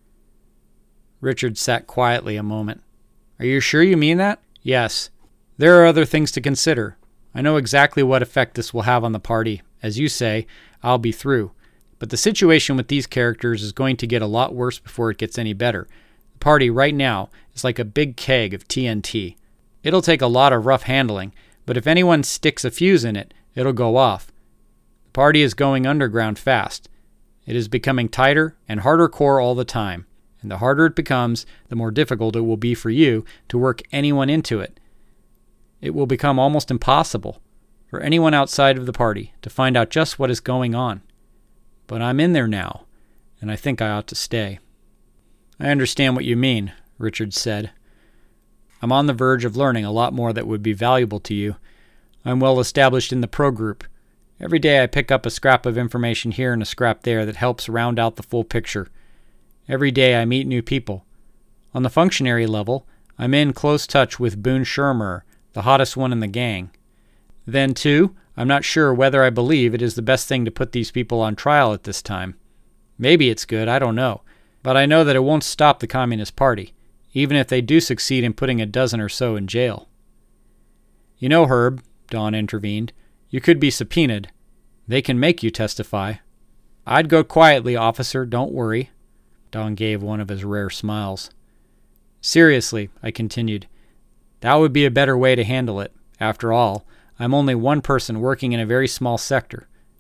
Richard sat quietly a moment. "Are you sure you mean that?" "Yes. There are other things to consider. I know exactly what effect this will have on the party. As you say, I'll be through. But the situation with these characters is going to get a lot worse before it gets any better. The party right now is like a big keg of TNT. It'll take a lot of rough handling, but if anyone sticks a fuse in it, it'll go off. The party is going underground fast. It is becoming tighter and harder core all the time. And the harder it becomes, the more difficult it will be for you to work anyone into it. It will become almost impossible for anyone outside of the party to find out just what is going on. But I'm in there now, and I think I ought to stay." "I understand what you mean," Richard said. "I'm on the verge of learning a lot more that would be valuable to you. I'm well established in the pro-group. Every day I pick up a scrap of information here and a scrap there that helps round out the full picture. Every day I meet new people. On the functionary level, I'm in close touch with Boone Shermer, the hottest one in the gang. Then, too, I'm not sure whether I believe it is the best thing to put these people on trial at this time. Maybe it's good, I don't know. But I know that it won't stop the Communist Party, even if they do succeed in putting a dozen or so in jail." "You know, Herb," Don intervened, "you could be subpoenaed. They can make you testify." "I'd go quietly, officer, don't worry." Don gave one of his rare smiles. "Seriously," I continued, "that would be a better way to handle it. After all, I'm only one person working in a very small sector.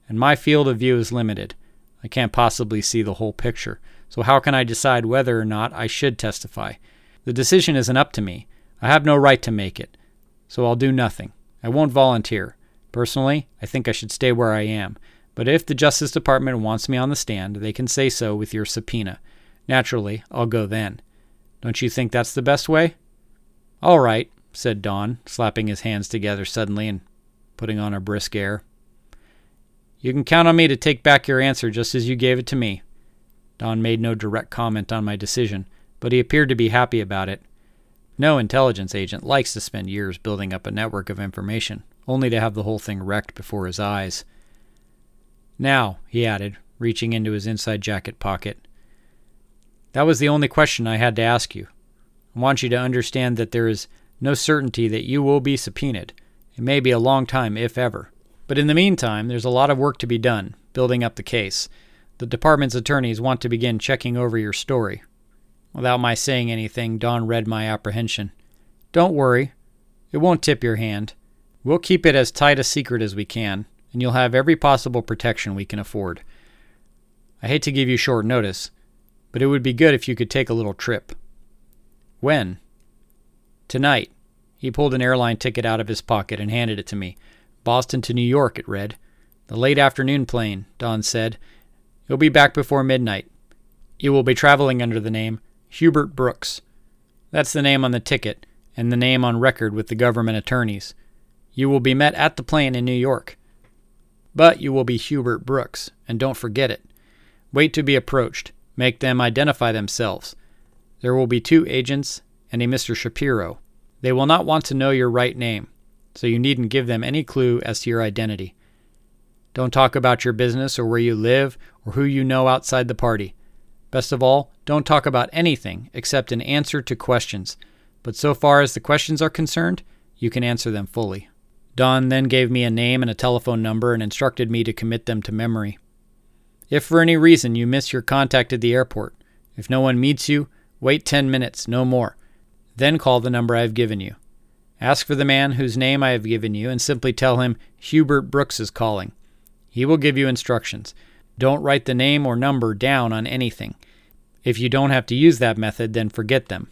and my field of view is limited. I can't possibly see the whole picture, so how can I decide whether or not I should testify? The decision isn't up to me. I have no right to make it, so I'll do nothing. I won't volunteer. Personally, I think I should stay where I am, but if the Justice Department wants me on the stand, they can say so with your subpoena. Naturally, I'll go then. Don't you think that's the best way?" "All right," said Don, slapping his hands together suddenly and putting on a brisk air. "You can count on me to take back your answer just as you gave it to me." Don made no direct comment on my decision, but he appeared to be happy about it. No intelligence agent likes to spend years building up a network of information, only to have the whole thing wrecked before his eyes. "Now," he added, reaching into his inside jacket pocket, "that was the only question I had to ask you. I want you to understand that there is no certainty that you will be subpoenaed. It may be a long time, if ever. But in the meantime, there's a lot of work to be done, building up the case. The department's attorneys want to begin checking over your story." Without my saying anything, Don read my apprehension. "Don't worry. It won't tip your hand. We'll keep it as tight a secret as we can, and you'll have every possible protection we can afford. I hate to give you short notice, but it would be good if you could take a little trip." "When?" "Tonight." He pulled an airline ticket out of his pocket and handed it to me. "Boston to New York," it read. "The late afternoon plane," Don said. "You'll be back before midnight. You will be traveling under the name Hubert Brooks. That's the name on the ticket and the name on record with the government attorneys. You will be met at the plane in New York. But you will be Hubert Brooks, and don't forget it. Wait to be approached. Make them identify themselves. There will be 2 agents and a Mr. Shapiro. They will not want to know your right name, so you needn't give them any clue as to your identity. Don't talk about your business or where you live or who you know outside the party. Best of all, don't talk about anything except an answer to questions. But so far as the questions are concerned, you can answer them fully." Don then gave me a name and a telephone number and instructed me to commit them to memory. "If for any reason you miss your contact at the airport, if no one meets you, wait 10 minutes, no more. Then call the number I have given you. Ask for the man whose name I have given you and simply tell him Hubert Brooks is calling. He will give you instructions. Don't write the name or number down on anything. If you don't have to use that method, then forget them."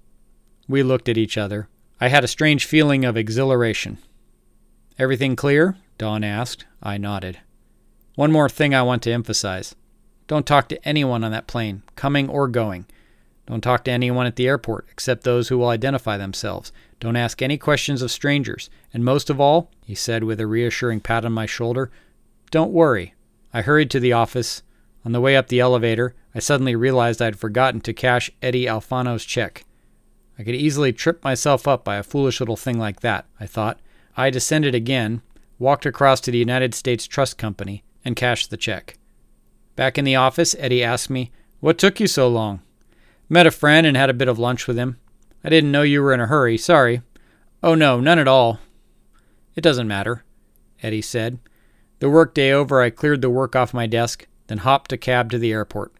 We looked at each other. I had a strange feeling of exhilaration. "Everything clear?" Don asked. I nodded. "One more thing I want to emphasize. Don't talk to anyone on that plane, coming or going. Don't talk to anyone at the airport, except those who will identify themselves. Don't ask any questions of strangers. And most of all," he said with a reassuring pat on my shoulder, "don't worry." I hurried to the office. On the way up the elevator, I suddenly realized I had forgotten to cash Eddie Alfano's check. I could easily trip myself up by a foolish little thing like that, I thought. I descended again, walked across to the United States Trust Company, and cashed the check. Back in the office, Eddie asked me, "What took you so long?" "Met a friend and had a bit of lunch with him. I didn't know you were in a hurry, sorry." "Oh no, none at all." "It doesn't matter," Eddie said. The work day over, I cleared the work off my desk, then hopped a cab to the airport.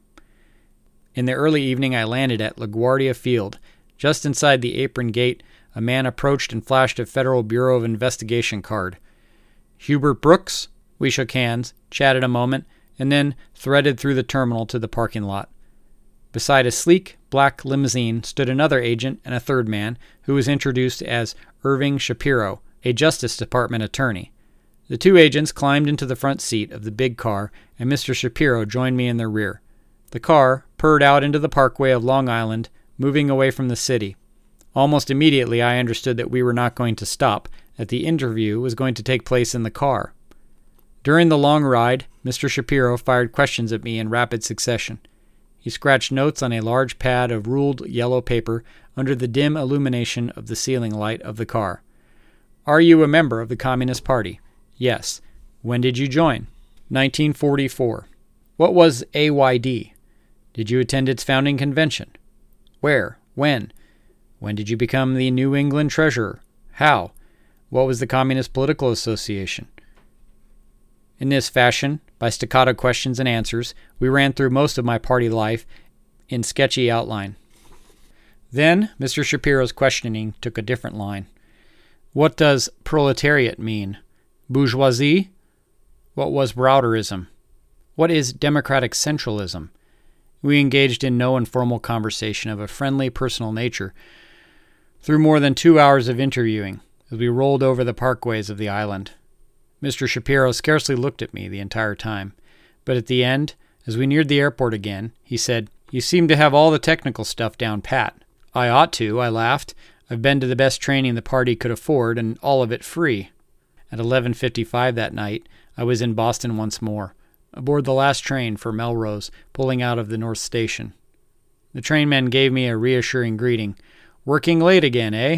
In the early evening, I landed at LaGuardia Field. Just inside the apron gate, a man approached and flashed a Federal Bureau of Investigation card. "Hubert Brooks?" We shook hands, chatted a moment, and then threaded through the terminal to the parking lot. Beside a sleek, black limousine stood another agent and a third man, who was introduced as Irving Shapiro, a Justice Department attorney. The 2 agents climbed into the front seat of the big car, and Mr. Shapiro joined me in the rear. The car purred out into the parkway of Long Island, moving away from the city. Almost immediately, I understood that we were not going to stop, that the interview was going to take place in the car. During the long ride, Mr. Shapiro fired questions at me in rapid succession. He scratched notes on a large pad of ruled yellow paper under the dim illumination of the ceiling light of the car. "Are you a member of the Communist Party?" "Yes." "When did you join?" 1944. "What was AYD?" "Did you attend its founding convention?" "Where? When?" "When did you become the New England treasurer?" "How?" "What was the Communist Political Association?" In this fashion, by staccato questions and answers, we ran through most of my party life in sketchy outline. Then Mr. Shapiro's questioning took a different line. "What does proletariat mean? Bourgeoisie?" What was Browderism? What is democratic centralism? We engaged in no informal conversation of a friendly, personal nature through more than 2 hours of interviewing as we rolled over the parkways of the island. Mr. Shapiro scarcely looked at me the entire time, but at the end, as we neared the airport again, he said, "You seem to have all the technical stuff down pat." "I ought to," I laughed. "I've been to the best training the party could afford, and all of it free." At 11:55 that night, I was in Boston once more, aboard the last train for Melrose, pulling out of the North Station. The trainmen gave me a reassuring greeting. "Working late again, eh?"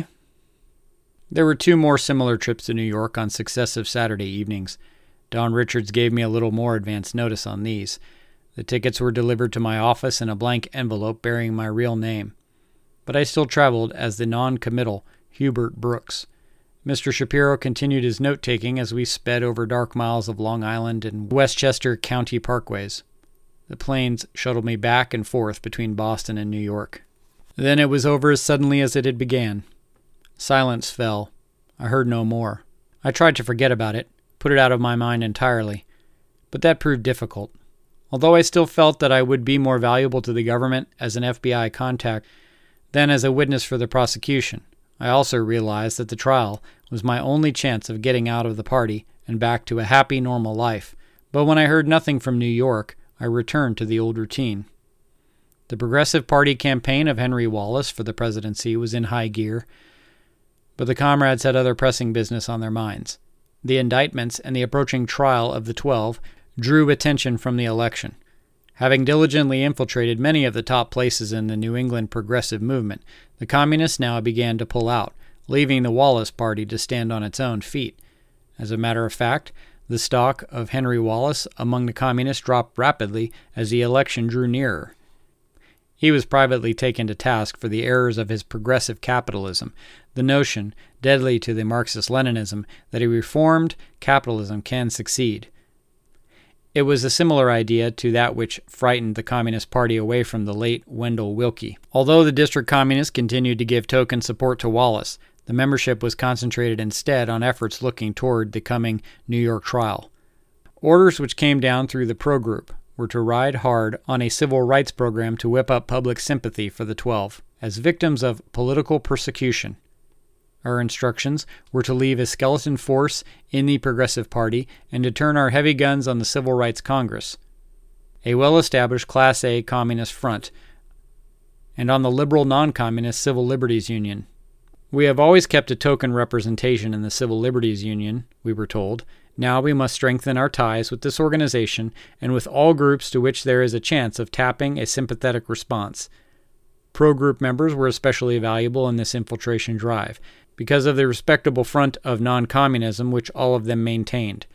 There were 2 more similar trips to New York on successive Saturday evenings. Don Richards gave me a little more advance notice on these. The tickets were delivered to my office in a blank envelope bearing my real name. But I still traveled as the non-committal Hubert Brooks. Mr. Shapiro continued his note-taking as we sped over dark miles of Long Island and Westchester County parkways. The planes shuttled me back and forth between Boston and New York. Then it was over as suddenly as it had began. Silence fell. I heard no more. I tried to forget about it, put it out of my mind entirely, but that proved difficult. Although I still felt that I would be more valuable to the government as an FBI contact than as a witness for the prosecution, I also realized that the trial was my only chance of getting out of the party and back to a happy, normal life. But when I heard nothing from New York, I returned to the old routine. The Progressive Party campaign of Henry Wallace for the presidency was in high gear, but the comrades had other pressing business on their minds. The indictments and the approaching trial of the 12 drew attention from the election. Having diligently infiltrated many of the top places in the New England progressive movement, the communists now began to pull out, leaving the Wallace Party to stand on its own feet. As a matter of fact, the stock of Henry Wallace among the communists dropped rapidly as the election drew nearer. He was privately taken to task for the errors of his progressive capitalism, the notion, deadly to the Marxist-Leninism, that a reformed capitalism can succeed. It was a similar idea to that which frightened the Communist Party away from the late Wendell Willkie. Although the district communists continued to give token support to Wallace, the membership was concentrated instead on efforts looking toward the coming New York trial. Orders which came down through the Pro Group were to ride hard on a civil rights program to whip up public sympathy for the 12 as victims of political persecution. Our instructions were to leave a skeleton force in the Progressive Party and to turn our heavy guns on the Civil Rights Congress, a well-established Class A Communist front, and on the liberal non-communist Civil Liberties Union. "We have always kept a token representation in the Civil Liberties Union," we were told. "Now we must strengthen our ties with this organization and with all groups to which there is a chance of tapping a sympathetic response." Pro-group members were especially valuable in this infiltration drive, because of the respectable front of non-communism which all of them maintained.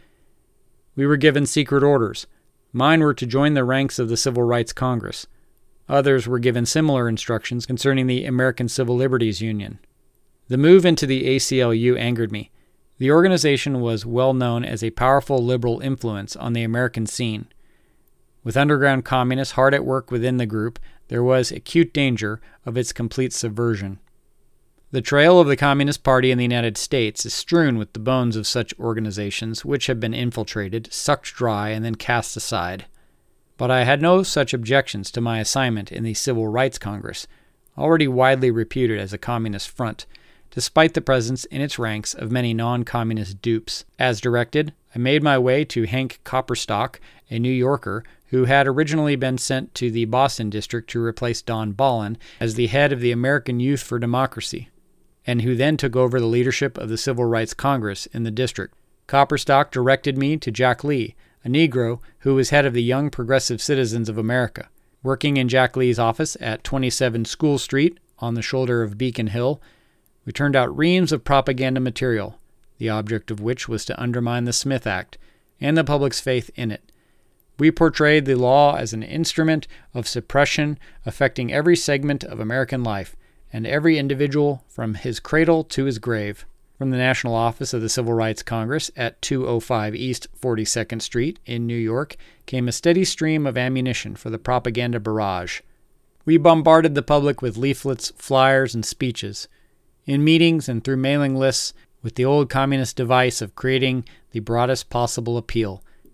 We were given secret orders. Mine were to join the ranks of the Civil Rights Congress. Others were given similar instructions concerning the American Civil Liberties Union. The move into the ACLU angered me. The organization was well known as a powerful liberal influence on the American scene. With underground communists hard at work within the group, there was acute danger of its complete subversion. The trail of the Communist Party in the United States is strewn with the bones of such organizations which have been infiltrated, sucked dry, and then cast aside. But I had no such objections to my assignment in the Civil Rights Congress, already widely reputed as a communist front, despite the presence in its ranks of many non-communist dupes. As directed, I made my way to Hank Copperstock, a New Yorker who had originally been sent to the Boston district to replace Don Ballin as the head of the American Youth for Democracy, and who then took over the leadership of the Civil Rights Congress in the district. Copperstock directed me to Jack Lee, a Negro who was head of the Young Progressive Citizens of America. Working in Jack Lee's office at 27 School Street on the shoulder of Beacon Hill, we turned out reams of propaganda material, the object of which was to undermine the Smith Act and the public's faith in it. We portrayed the law as an instrument of suppression affecting every segment of American life and every individual from his cradle to his grave. From the National Office of the Civil Rights Congress at 205 East 42nd Street in New York came a steady stream of ammunition for the propaganda barrage. We bombarded the public with leaflets, flyers, and speeches. In meetings and through mailing lists, with the old communist device of creating the broadest possible appeal,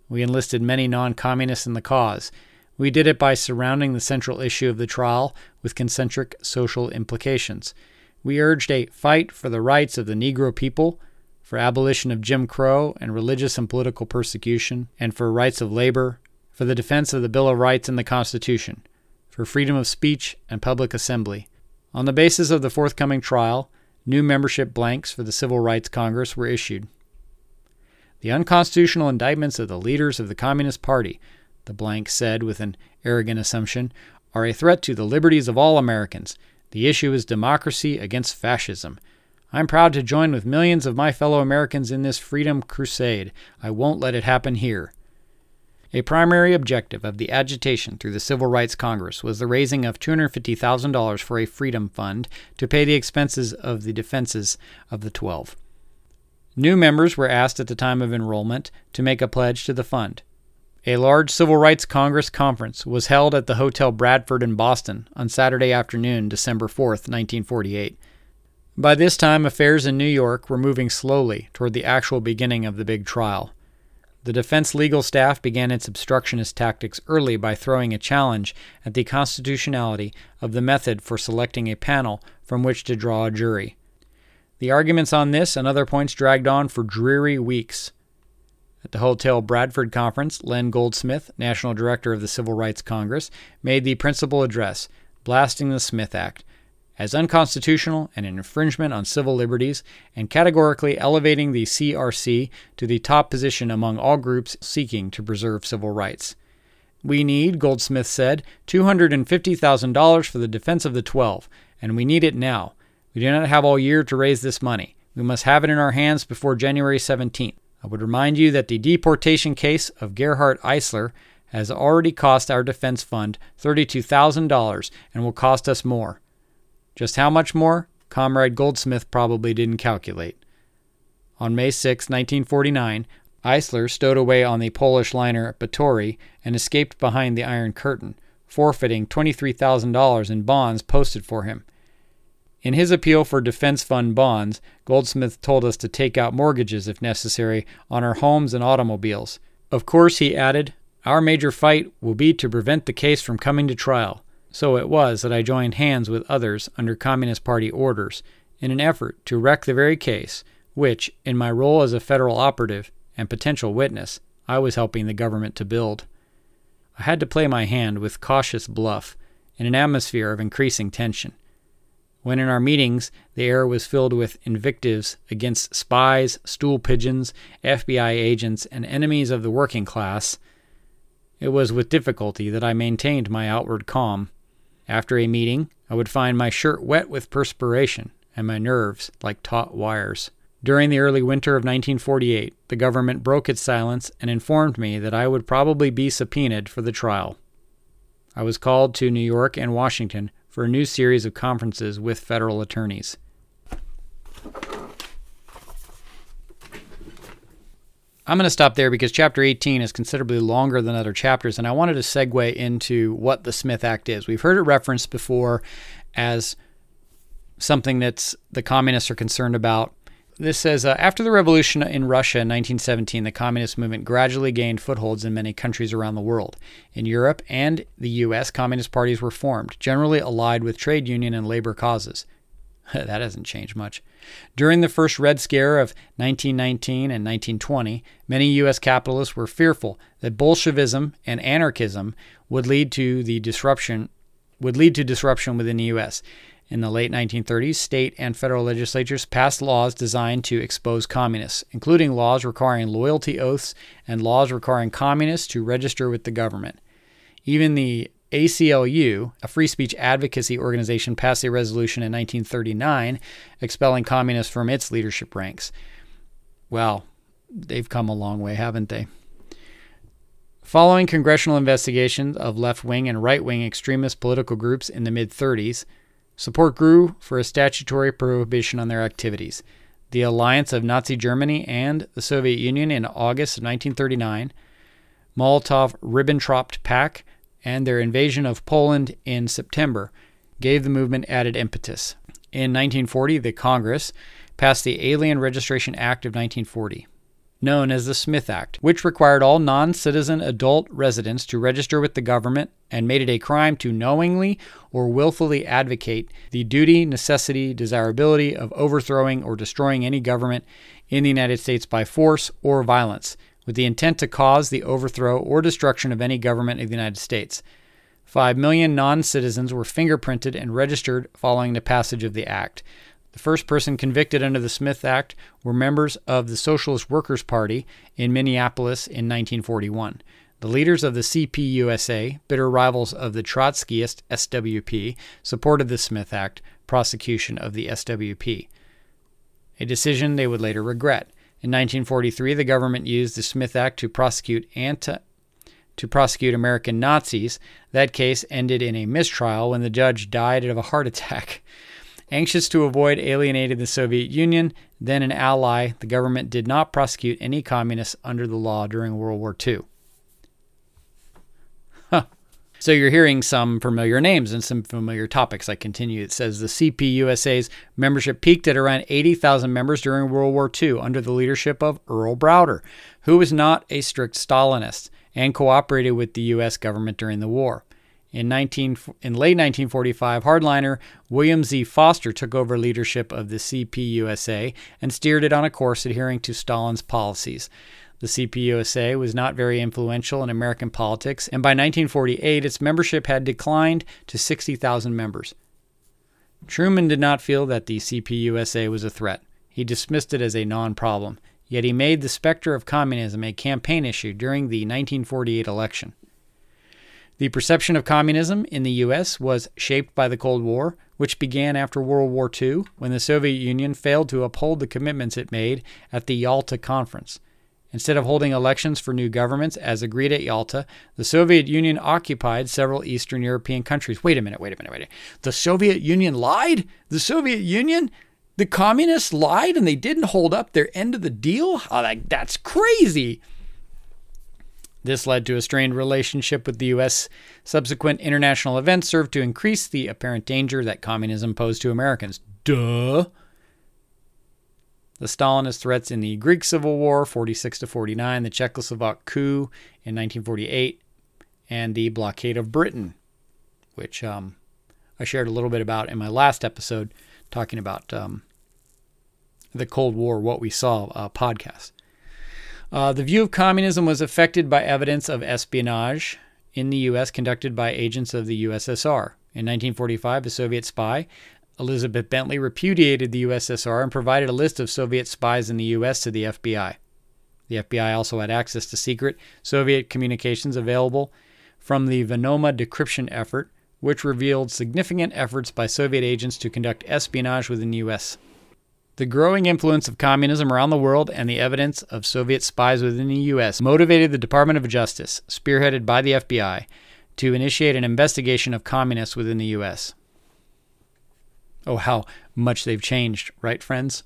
We enlisted many non-communists in the cause. We did it by surrounding the central issue of the trial with concentric social implications. We urged a fight for the rights of the Negro people, for abolition of Jim Crow and religious and political persecution, and for rights of labor, for the defense of the Bill of Rights and the Constitution, for freedom of speech and public assembly. On the basis of the forthcoming trial, new membership blanks for the Civil Rights Congress were issued. The unconstitutional indictments of the leaders of the Communist Party, the blank said with an arrogant assumption, are a threat to the liberties of all Americans. The issue is democracy against fascism. I'm proud to join with millions of my fellow Americans in this freedom crusade. I won't let it happen here. A primary objective of the agitation through the Civil Rights Congress was the raising of $250,000 for a freedom fund to pay the expenses of the defenses of the 12. New members were asked at the time of enrollment to make a pledge to the fund. A large Civil Rights Congress conference was held at the Hotel Bradford in Boston on Saturday afternoon, December 4th, 1948. By this time, affairs in New York were moving slowly toward the actual beginning of the big trial. The defense legal staff began its obstructionist tactics early by throwing a challenge at the constitutionality of the method for selecting a panel from which to draw a jury. The arguments on this and other points dragged on for dreary weeks. At the Hotel Bradford Conference, Len Goldsmith, National Director of the Civil Rights Congress, made the principal address, blasting the Smith Act as unconstitutional and an infringement on civil liberties, and categorically elevating the CRC to the top position among all groups seeking to preserve civil rights. We need, Goldsmith said, $250,000 for the defense of the 12, and we need it now. We do not have all year to raise this money. We must have it in our hands before January 17th. I would remind you that the deportation case of Gerhard Eisler has already cost our defense fund $32,000 and will cost us more. Just how much more? Comrade Goldsmith probably didn't calculate. On May 6, 1949, Eisler stowed away on the Polish liner Batory and escaped behind the Iron Curtain, forfeiting $23,000 in bonds posted for him. In his appeal for defense fund bonds, Goldsmith told us to take out mortgages if necessary on our homes and automobiles. Of course, he added, our major fight will be to prevent the case from coming to trial. So it was that I joined hands with others under Communist Party orders in an effort to wreck the very case which, in my role as a federal operative and potential witness, I was helping the government to build. I had to play my hand with cautious bluff in an atmosphere of increasing tension. When in our meetings the air was filled with invectives against spies, stool pigeons, FBI agents, and enemies of the working class, it was with difficulty that I maintained my outward calm. After a meeting, I would find my shirt wet with perspiration and my nerves like taut wires. During the early winter of 1948, the government broke its silence and informed me that I would probably be subpoenaed for the trial. I was called to New York and Washington for a new series of conferences with federal attorneys. I'm going to stop there because Chapter 18 is considerably longer than other chapters, and I wanted to segue into what the Smith Act is. We've heard it referenced before as something that the communists are concerned about. This says, after the revolution in Russia in 1917, the communist movement gradually gained footholds in many countries around the world. In Europe and the U.S., communist parties were formed, generally allied with trade union and labor causes. That hasn't changed much. During the first Red Scare of 1919 and 1920, many U.S. capitalists were fearful that Bolshevism and anarchism would lead to disruption within the U.S. In the late 1930s, state and federal legislatures passed laws designed to expose communists, including laws requiring loyalty oaths and laws requiring communists to register with the government. Even the ACLU, a free speech advocacy organization, passed a resolution in 1939 expelling communists from its leadership ranks. Well, they've come a long way, haven't they? Following congressional investigations of left-wing and right-wing extremist political groups in the mid-30s, support grew for a statutory prohibition on their activities. The alliance of Nazi Germany and the Soviet Union in August of 1939, Molotov-Ribbentrop Pact, and their invasion of Poland in September gave the movement added impetus. In 1940, the Congress passed the Alien Registration Act of 1940. known as the Smith Act, which required all non-citizen adult residents to register with the government and made it a crime to knowingly or willfully advocate the duty, necessity, desirability of overthrowing or destroying any government in the United States by force or violence, with the intent to cause the overthrow or destruction of any government of the United States. 5 million non-citizens were fingerprinted and registered following the passage of the act. The first person convicted under the Smith Act were members of the Socialist Workers' Party in Minneapolis in 1941. The leaders of the CPUSA, bitter rivals of the Trotskyist SWP, supported the Smith Act prosecution of the SWP, a decision they would later regret. In 1943, the government used the Smith Act to prosecute American Nazis. That case ended in a mistrial when the judge died of a heart attack. Anxious to avoid alienating the Soviet Union, then an ally, the government did not prosecute any communists under the law during World War II. So you're hearing some familiar names and some familiar topics. I continue. It says the CPUSA's membership peaked at around 80,000 members during World War II under the leadership of Earl Browder, who was not a strict Stalinist and cooperated with the U.S. government during the war. In late 1945, hardliner William Z. Foster took over leadership of the CPUSA and steered it on a course adhering to Stalin's policies. The CPUSA was not very influential in American politics, and by 1948, its membership had declined to 60,000 members. Truman did not feel that the CPUSA was a threat. He dismissed it as a non-problem, yet he made the specter of communism a campaign issue during the 1948 election. The perception of communism in the U.S. was shaped by the Cold War, which began after World War II, when the Soviet Union failed to uphold the commitments it made at the Yalta Conference. Instead of holding elections for new governments as agreed at Yalta, the Soviet Union occupied several Eastern European countries. Wait a minute. The Soviet Union lied? The Soviet Union? The communists lied and they didn't hold up their end of the deal? That's crazy. This led to a strained relationship with the U.S. Subsequent international events served to increase the apparent danger that communism posed to Americans. Duh. The Stalinist threats in the Greek Civil War, 46 to 49, the Czechoslovak coup in 1948, and the blockade of Britain, which I shared a little bit about in my last episode, talking about the Cold War, What We Saw podcast. The view of communism was affected by evidence of espionage in the U.S. conducted by agents of the USSR. In 1945, a Soviet spy, Elizabeth Bentley, repudiated the USSR and provided a list of Soviet spies in the U.S. to the FBI. The FBI also had access to secret Soviet communications available from the Venoma decryption effort, which revealed significant efforts by Soviet agents to conduct espionage within the U.S. The growing influence of communism around the world and the evidence of Soviet spies within the U.S. motivated the Department of Justice, spearheaded by the FBI, to initiate an investigation of communists within the U.S. Oh, how much they've changed, right, friends?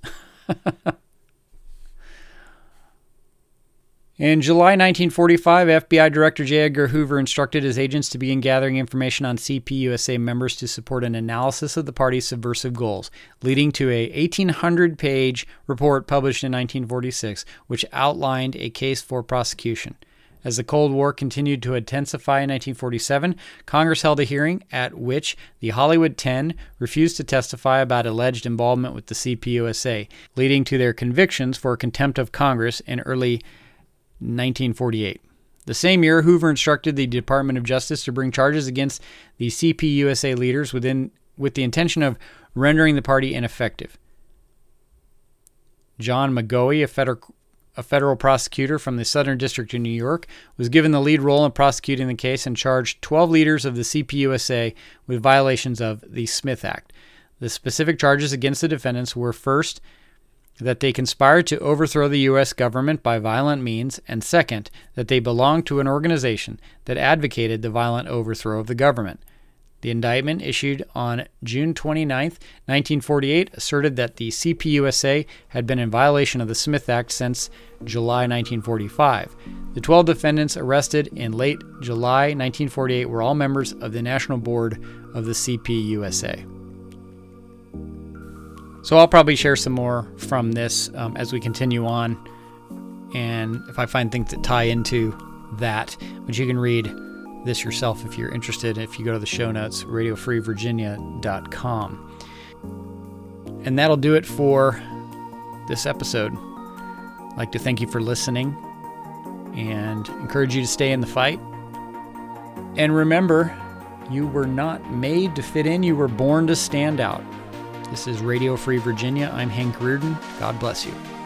In July 1945, FBI Director J. Edgar Hoover instructed his agents to begin gathering information on CPUSA members to support an analysis of the party's subversive goals, leading to a 1,800-page report published in 1946, which outlined a case for prosecution. As the Cold War continued to intensify in 1947, Congress held a hearing at which the Hollywood 10 refused to testify about alleged involvement with the CPUSA, leading to their convictions for contempt of Congress in early 1948. The same year, Hoover instructed the Department of Justice to bring charges against the CPUSA leaders with the intention of rendering the party ineffective. John McGoey, a federal prosecutor from the Southern District of New York, was given the lead role in prosecuting the case and charged 12 leaders of the CPUSA with violations of the Smith Act. The specific charges against the defendants were, first, that they conspired to overthrow the U.S. government by violent means, and second, that they belonged to an organization that advocated the violent overthrow of the government. The indictment, issued on June 29, 1948, asserted that the CPUSA had been in violation of the Smith Act since July 1945. The 12 defendants arrested in late July 1948 were all members of the National Board of the CPUSA. So I'll probably share some more from this as we continue on And if I find things that tie into that, but you can read this yourself if you're interested, if you go to the show notes, radiofreevirginia.com. And that'll do it for this episode. I'd like to thank you for listening and encourage you to stay in the fight. And remember, you were not made to fit in, you were born to stand out. This is Radio Free Virginia. I'm Hank Reardon. God bless you.